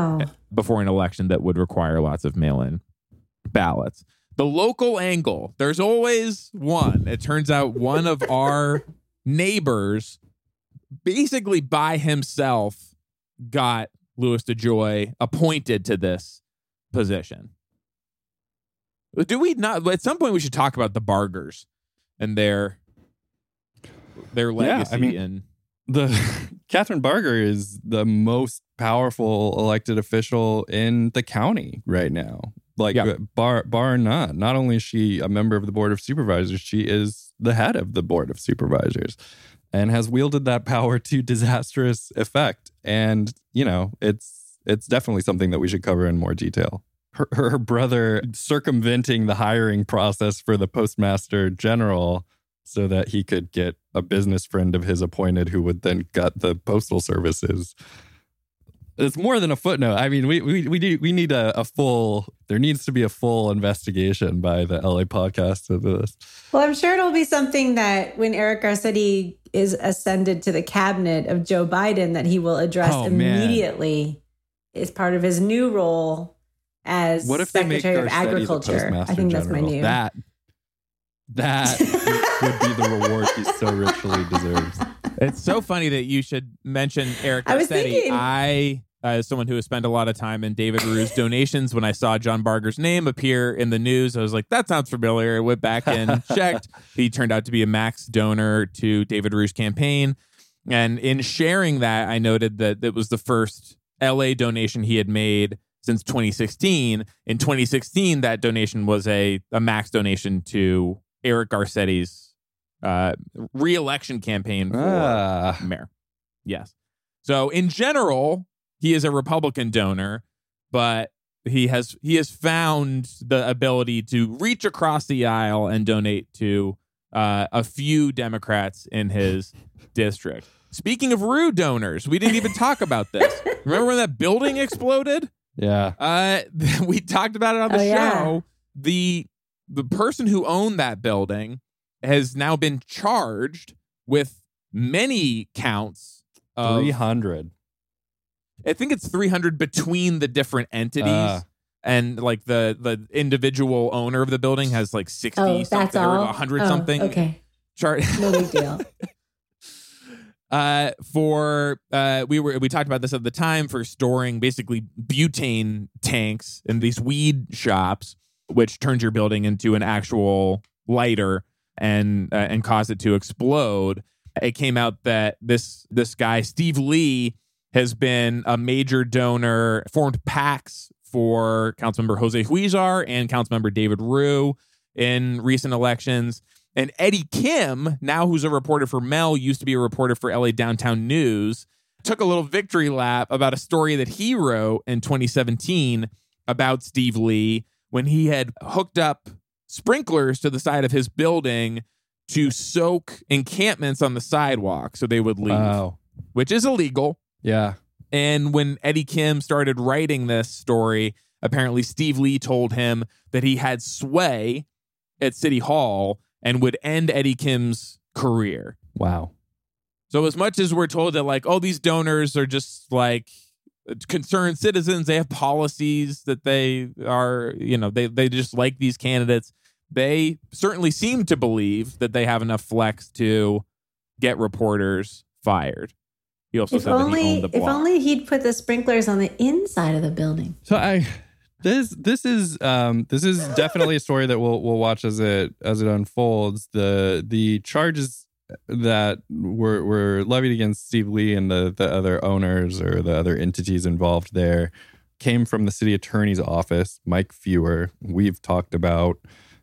an election that would require lots of mail-in ballots. The local angle, there's always one. It turns out one of our neighbors, basically by himself, got Louis DeJoy appointed to this position. Do we not? At some point, we should talk about the Bargers and their legacy. Yeah, I mean, Catherine Barger is the most powerful elected official in the county right now. Bar none. Not only is she a member of the Board of Supervisors, she is the head of the Board of Supervisors and has wielded that power to disastrous effect. And, it's definitely something that we should cover in more detail. Her brother circumventing the hiring process for the Postmaster General so that he could get a business friend of his appointed who would then gut the postal services. It's more than a footnote. I mean, we need a full, there needs to be a full investigation by the LA podcast of this. Well, I'm sure it'll be something that when Eric Garcetti is ascended to the cabinet of Joe Biden, that he will address immediately as part of his new role as Secretary of Agriculture. I think that's my new. That would be the reward he so richly deserves. It's so funny that you should mention Eric Garcetti. I as someone who has spent a lot of time in David Rue's donations, when I saw John Barger's name appear in the news, I was like, that sounds familiar. I went back and checked. He turned out to be a max donor to David Rue's campaign. And in sharing that, I noted that it was the first LA donation he had made since 2016. In 2016, that donation was a max donation to Eric Garcetti's re-election campaign for mayor. Yes. So in general, he is a Republican donor, but he has found the ability to reach across the aisle and donate to a few Democrats in his district. Speaking of Rue donors, we didn't even talk about this. Remember when that building exploded? Yeah. We talked about it on the show. Yeah. The person who owned that building has now been charged with many counts of 300. I think it's 300 between the different entities. And like the individual owner of the building has like 60 something or 100 something. Okay. No big deal. We talked about this at the time, for storing basically butane tanks in these weed shops, which turns your building into an actual lighter and cause it to explode. it came out that this guy, Steve Lee, has been a major donor, formed PACs for Councilmember Jose Huizar and Councilmember David Ryu in recent elections. And Eddie Kim, now who's a reporter for Mel, used to be a reporter for LA Downtown News, took a little victory lap about a story that he wrote in 2017 about Steve Lee when he had hooked up sprinklers to the side of his building to soak encampments on the sidewalk so they would leave, which is illegal. Yeah. And when Eddie Kim started writing this story, apparently Steve Lee told him that he had sway at City Hall and would end Eddie Kim's career. Wow. So as much as we're told that, like, oh, these donors are just like concerned citizens, they have policies that they are, you know, they just like these candidates. They certainly seem to believe that they have enough flex to get reporters fired. He also said that he owned the block. If only he'd put the sprinklers on the inside of the building. So this is definitely a story that we'll watch as it unfolds. The charges that were levied against Steve Lee and the other owners or the other entities involved there came from the city attorney's office, Mike Feuer. We've talked about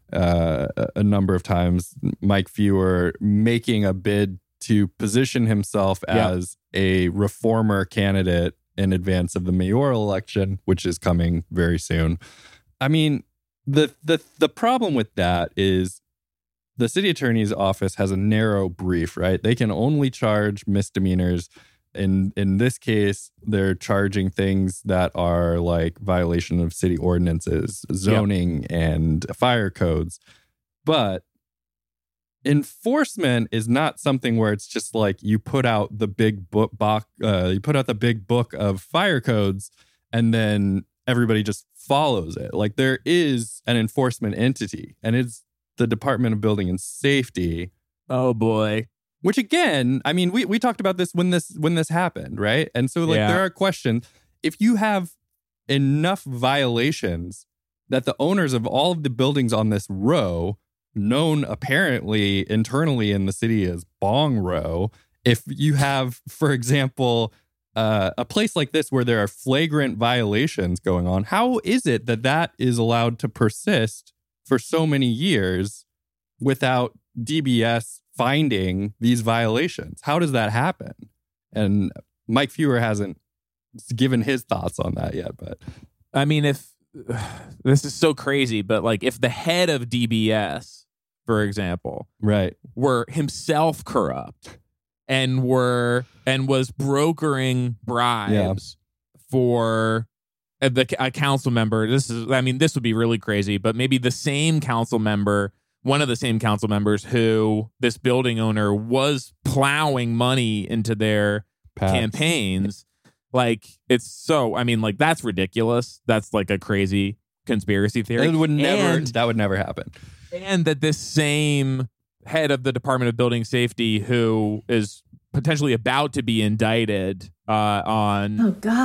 a number of times Mike Feuer making a bid to position himself as a reformer candidate in advance of the mayoral election, which is coming very soon. I mean, the problem with that is the city attorney's office has a narrow brief, right? They can only charge misdemeanors. In this case, they're charging things that are like violation of city ordinances, zoning, and fire codes. But enforcement is not something where it's just like you put out the big book, of fire codes, and then everybody just follows it. Like, there is an enforcement entity, and it's the Department of Building and Safety. Oh boy. Which, again, I mean, we talked about this when this happened, right? And so, like, there are questions. If you have enough violations that the owners of all of the buildings on this row, known apparently internally in the city as Bong Row, if you have, for example, a place like this where there are flagrant violations going on, how is it that is allowed to persist for so many years without DBS finding these violations? How does that happen? And Mike Feuer hasn't given his thoughts on that yet. But I mean, if this is so crazy, but like if the head of DBS, for example, were himself corrupt and was brokering bribes for a council member, this would be really crazy, but maybe the same council member, one of the same council members who this building owner was plowing money into their campaigns. Like, it's so, I mean, like, that's ridiculous. That's like a crazy conspiracy theory. That would never happen. And that this same head of the Department of Building Safety, who is potentially about to be indicted on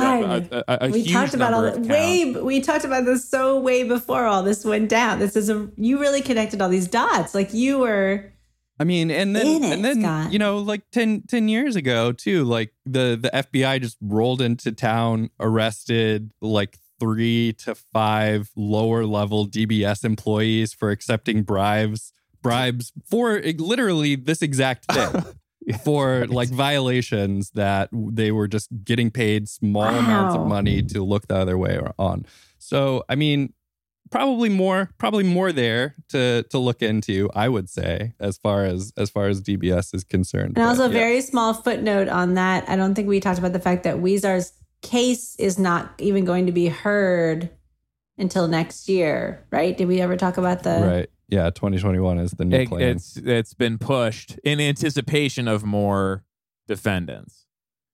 a we huge talked about number all of that we talked about this so way before all this went down. You really connected all these dots. Like, you were, I mean, and then Scott. You know, like 10 years ago too, like the FBI just rolled into town, arrested like 3 to 5 lower level DBS employees for accepting bribes for literally this exact thing. For like violations that they were just getting paid small amounts of money to look the other way on. So, I mean, probably more there to look into, I would say, as far as DBS is concerned. And also a very small footnote on that. I don't think we talked about the fact that Huizar's case is not even going to be heard until next year, right? Did we ever talk about the... Right. Yeah, 2021 is the new plan. It's been pushed in anticipation of more defendants.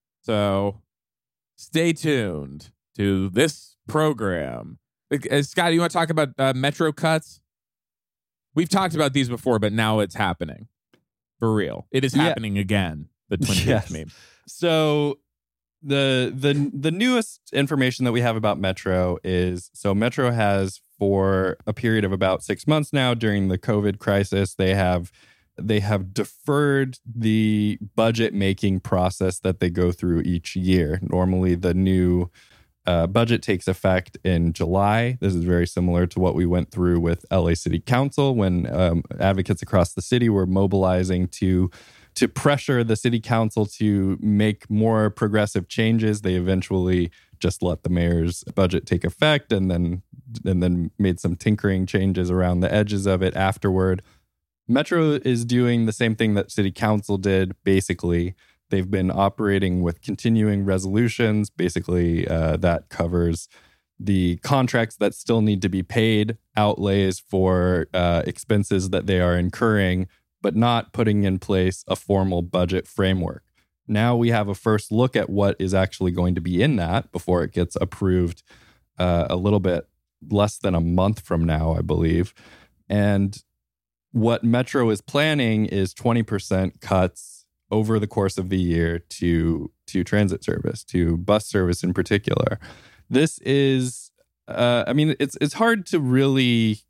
So stay tuned to this program. Scott, you want to talk about Metro cuts? We've talked about these before, but now it's happening. For real. It is happening again, the Twin Peaks meme. So the newest information that we have about Metro is, so Metro has, for a period of about 6 months now during the COVID crisis, they have they have deferred the budget making process that they go through each year. Normally, the new budget takes effect in July. This is very similar to what we went through with LA City Council when advocates across the city were mobilizing to pressure the city council to make more progressive changes. They eventually just let the mayor's budget take effect and then made some tinkering changes around the edges of it afterward. Metro is doing the same thing that city council did, basically. They've been operating with continuing resolutions. Basically, that covers the contracts that still need to be paid, outlays for expenses that they are incurring, but not putting in place a formal budget framework. Now we have a first look at what is actually going to be in that before it gets approved a little bit less than a month from now, I believe. And what Metro is planning is 20% cuts over the course of the year to transit service, to bus service in particular. This is, it's hard to really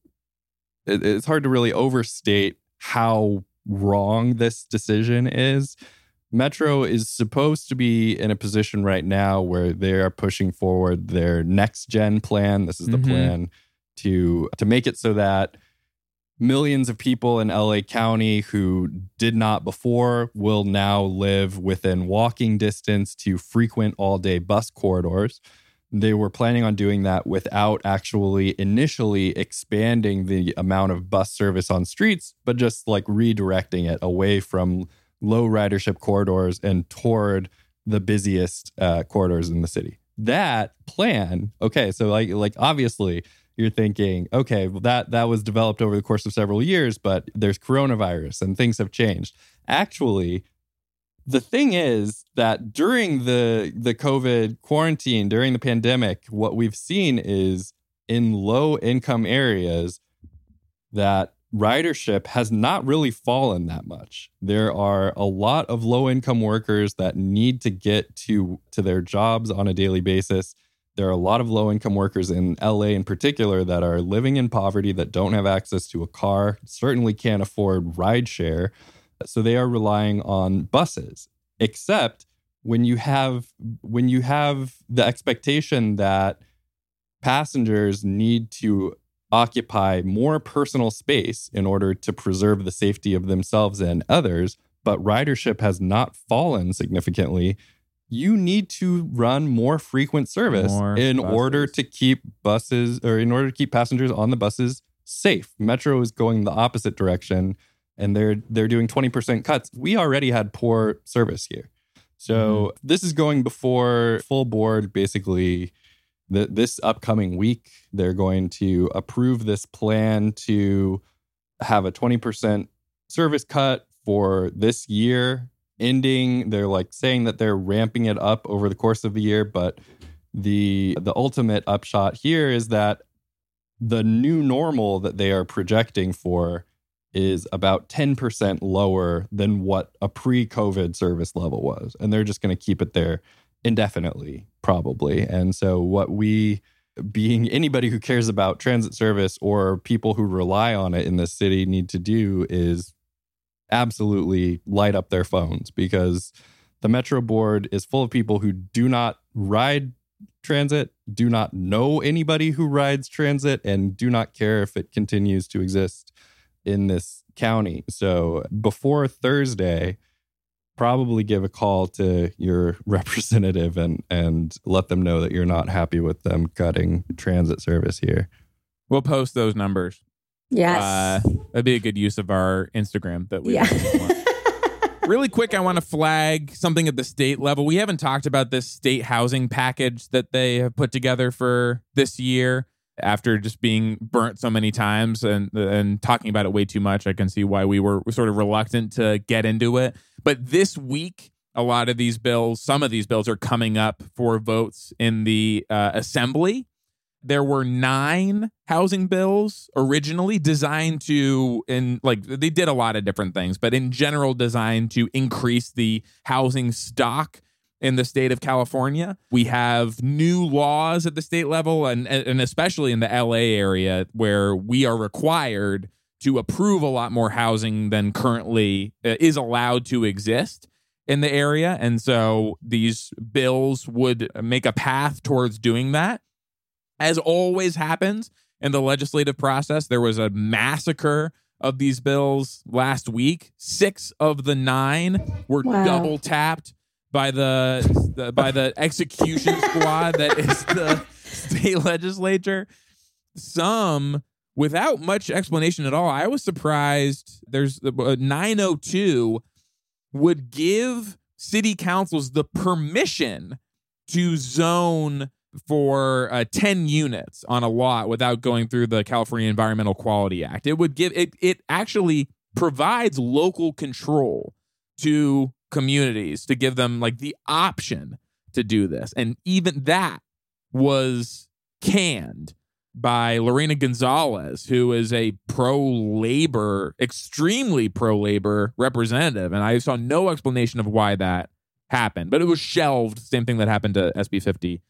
overstate how wrong this decision is. Metro is supposed to be in a position right now where they are pushing forward their next gen plan. This is the plan to make it so that millions of people in LA County who did not before will now live within walking distance to frequent all-day bus corridors. They were planning on doing that without actually initially expanding the amount of bus service on streets, but just like redirecting it away from low ridership corridors and toward the busiest corridors in the city. That plan, okay, so like obviously you're thinking, okay, well that was developed over the course of several years, but there's coronavirus and things have changed. Actually, the thing is that during the COVID quarantine, during the pandemic, what we've seen is in low income areas that ridership has not really fallen that much. There are a lot of low income workers that need to get to their jobs on a daily basis. There are a lot of low income workers in LA in particular that are living in poverty, that don't have access to a car, certainly can't afford rideshare. So they are relying on buses, except when you have the expectation that passengers need to occupy more personal space in order to preserve the safety of themselves and others, but ridership has not fallen significantly. You need to run more frequent service in order to keep passengers on the buses safe. Metro is going the opposite direction, and they're doing 20% cuts. We already had poor service here. So this is going before full board. Basically, this upcoming week, they're going to approve this plan to have a 20% service cut for this year ending. They're like saying that they're ramping it up over the course of the year, but the ultimate upshot here is that the new normal that they are projecting for is about 10% lower than what a pre-COVID service level was. And they're just going to keep it there indefinitely, probably. And so what we, being anybody who cares about transit service or people who rely on it in this city, need to do is absolutely light up their phones, because the Metro board is full of people who do not ride transit, do not know anybody who rides transit, and do not care if it continues to exist in this county. So before Thursday, probably give a call to your representative and let them know that you're not happy with them cutting transit service here. We'll post those numbers. Yes. That'd be a good use of our Instagram that we Really quick, I want to flag something at the state level. We haven't talked about this state housing package that they have put together for this year. After just being burnt so many times and talking about it way too much, I can see why we were sort of reluctant to get into it. But this week, some of these bills are coming up for votes in the assembly. There were 9 housing bills originally designed to, they did a lot of different things, but in general designed to increase the housing stock in the state of California. We have new laws at the state level and especially in the LA area where we are required to approve a lot more housing than currently is allowed to exist in the area. And so these bills would make a path towards doing that. As always happens in the legislative process, there was a massacre of these bills last week. 6 of the 9 were double tapped by the execution squad that is the state legislature. Some without much explanation at all. I was surprised. There's 902 would give city councils the permission to zone for 10 units on a lot without going through the California Environmental Quality Act. It would give it actually provides local control to communities to give them like the option to do this. And even that was canned by Lorena Gonzalez, who is a pro-labor, extremely pro-labor representative. And I saw no explanation of why that happened, but it was shelved. Same thing that happened to SB 50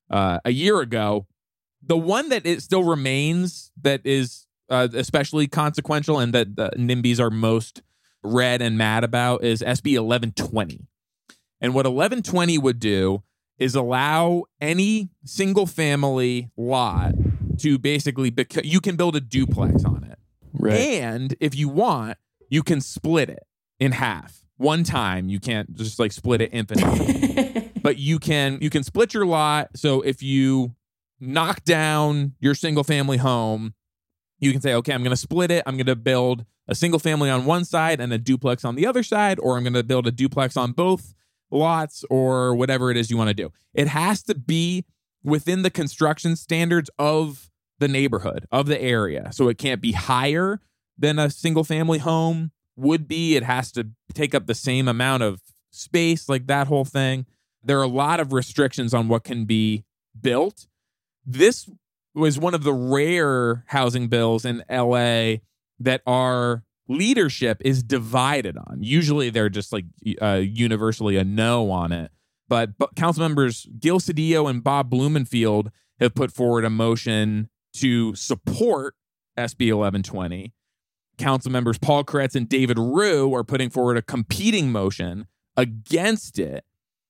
a year ago. The one that it still remains that is especially consequential and that the NIMBYs are most read and mad about is SB 1120. And what 1120 would do is allow any single family lot to basically, you can build a duplex on it. Right. And if you want, you can split it in half. One time, you can't just like split it infinitely. But you can split your lot. So if you knock down your single family home, you can say, okay, I'm going to split it. I'm going to build a single family on one side and a duplex on the other side, or I'm going to build a duplex on both lots, or whatever it is you want to do. It has to be within the construction standards of the neighborhood, of the area. So it can't be higher than a single family home would be. It has to take up the same amount of space, like that whole thing. There are a lot of restrictions on what can be built. This was one of the rare housing bills in LA that our leadership is divided on. Usually they're just like universally a no on it. But council members Gil Cedillo and Bob Blumenfield have put forward a motion to support SB 1120. Council members Paul Koretz and David Rue are putting forward a competing motion against it.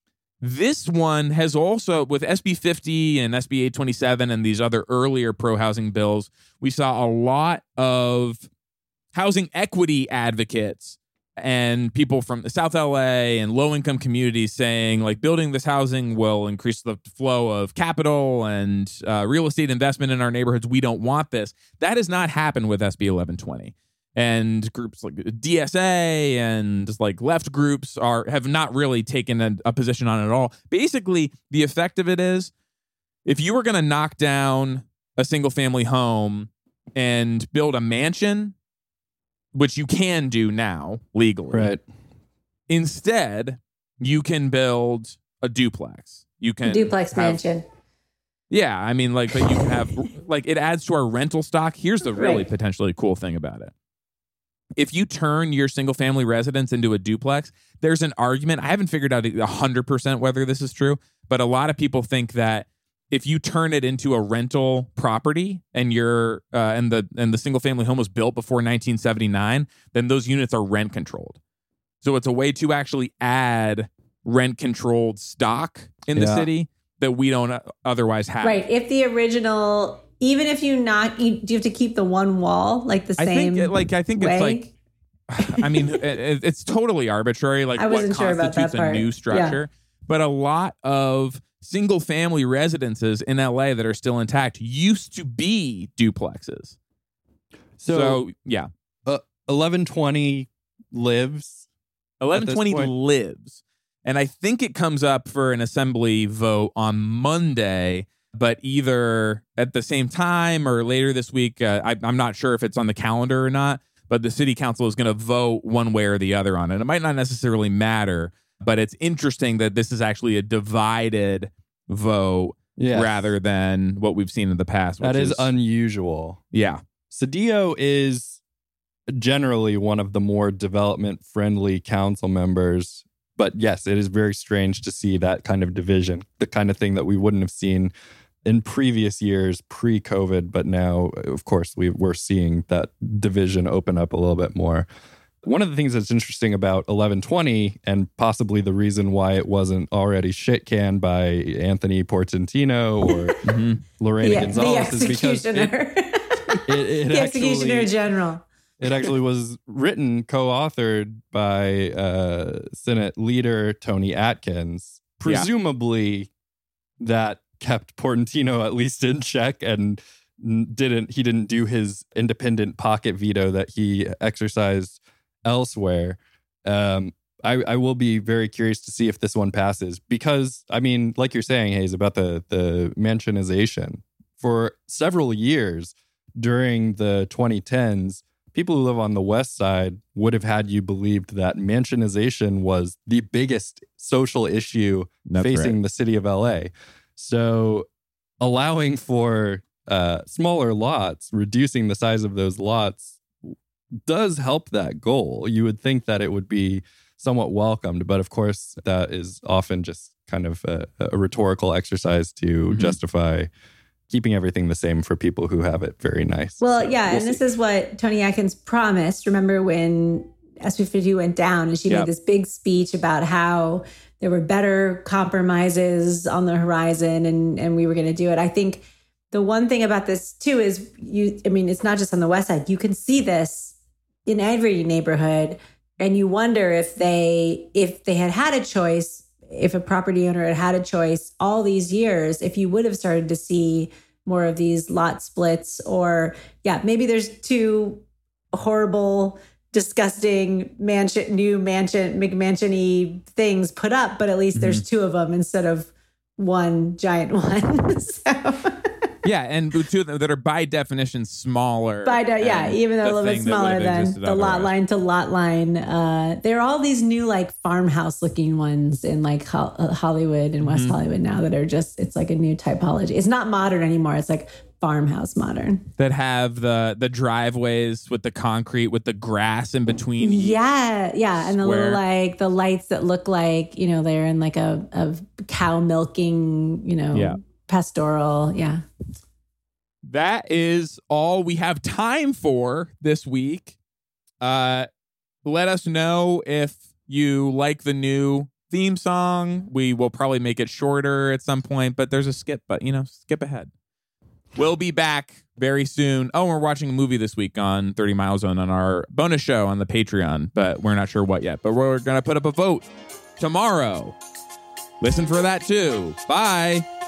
This one has also, with SB 50 and SB 827 and these other earlier pro-housing bills, we saw a lot of housing equity advocates and people from South LA and low-income communities saying, like, building this housing will increase the flow of capital and real estate investment in our neighborhoods. We don't want this. That has not happened with SB 1120. And groups like DSA and just like left groups have not really taken a position on it at all. Basically, the effect of it is, if you were going to knock down a single family home and build a mansion, which you can do now legally, right? Instead, you can build a duplex. You can duplex mansion. Yeah, I mean, like, but you can have like it adds to our rental stock. Here's the really potentially cool thing about it. If you turn your single family residence into a duplex, there's an argument. I haven't figured out 100% whether this is true, but a lot of people think that if you turn it into a rental property and you're and the single family home was built before 1979, then those units are rent controlled. So it's a way to actually add rent controlled stock in the city that we don't otherwise have. Right. If the original, even if you do you have to keep the one wall, like the same? I think way? It's like, I mean, it's totally arbitrary. Like, I wasn't what constitutes a new structure? Yeah. But a lot of single family residences in LA that are still intact used to be duplexes. So yeah. 1120 lives. 1120 lives. And I think it comes up for an assembly vote on Monday, but either at the same time or later this week. I'm not sure if it's on the calendar or not, but the city council is going to vote one way or the other on it. It might not necessarily matter, but it's interesting that this is actually a divided vote rather than what we've seen in the past. That is unusual. Yeah. Cedillo is generally one of the more development-friendly council members. But yes, it is very strange to see that kind of division, the kind of thing that we wouldn't have seen in previous years, pre-COVID, but now, of course, we're seeing that division open up a little bit more. One of the things that's interesting about 1120, and possibly the reason why it wasn't already shit-canned by Anthony Portantino or Lorena Gonzalez, is because the executioner general. It actually was written, co-authored by Senate leader Tony Atkins. Presumably, that kept Portantino at least in check and he didn't do his independent pocket veto that he exercised elsewhere. I will be very curious to see if this one passes because, I mean, like you're saying, Hayes, about the mansionization. For several years during the 2010s, people who live on the West Side would have had you believed that mansionization was the biggest social issue facing the city of LA. So allowing for smaller lots, reducing the size of those lots does help that goal. You would think that it would be somewhat welcomed, but of course that is often just kind of a rhetorical exercise to justify keeping everything the same for people who have it very nice. Well, and this is what Tony Atkins promised. Remember when SB 52 went down and she made this big speech about how there were better compromises on the horizon and we were going to do it. I think the one thing about this too is it's not just on the West Side. You can see this in every neighborhood and you wonder if they had a choice, if a property owner had a choice all these years, if you would have started to see more of these lot splits or, maybe there's two horrible, disgusting McMansion-y things put up, but at least there's two of them instead of one giant one. Yeah, and the two of them that are by definition smaller. Even though a little bit smaller than the lot line to lot line. There are all these new like farmhouse looking ones in like Hollywood and West Hollywood now that are just, it's like a new typology. It's not modern anymore. It's like farmhouse modern. That have the driveways with the concrete, with the grass in between. Yeah. And the little like the lights that look like, they're in like a cow milking, pastoral. Yeah. That is all we have time for this week. Let us know if you like the new theme song. We will probably make it shorter at some point, but there's a skip, but skip ahead. We'll be back very soon. Oh, we're watching a movie this week on 30 Mile Zone on our bonus show on the Patreon, but we're not sure what yet. But we're going to put up a vote tomorrow. Listen for that too. Bye.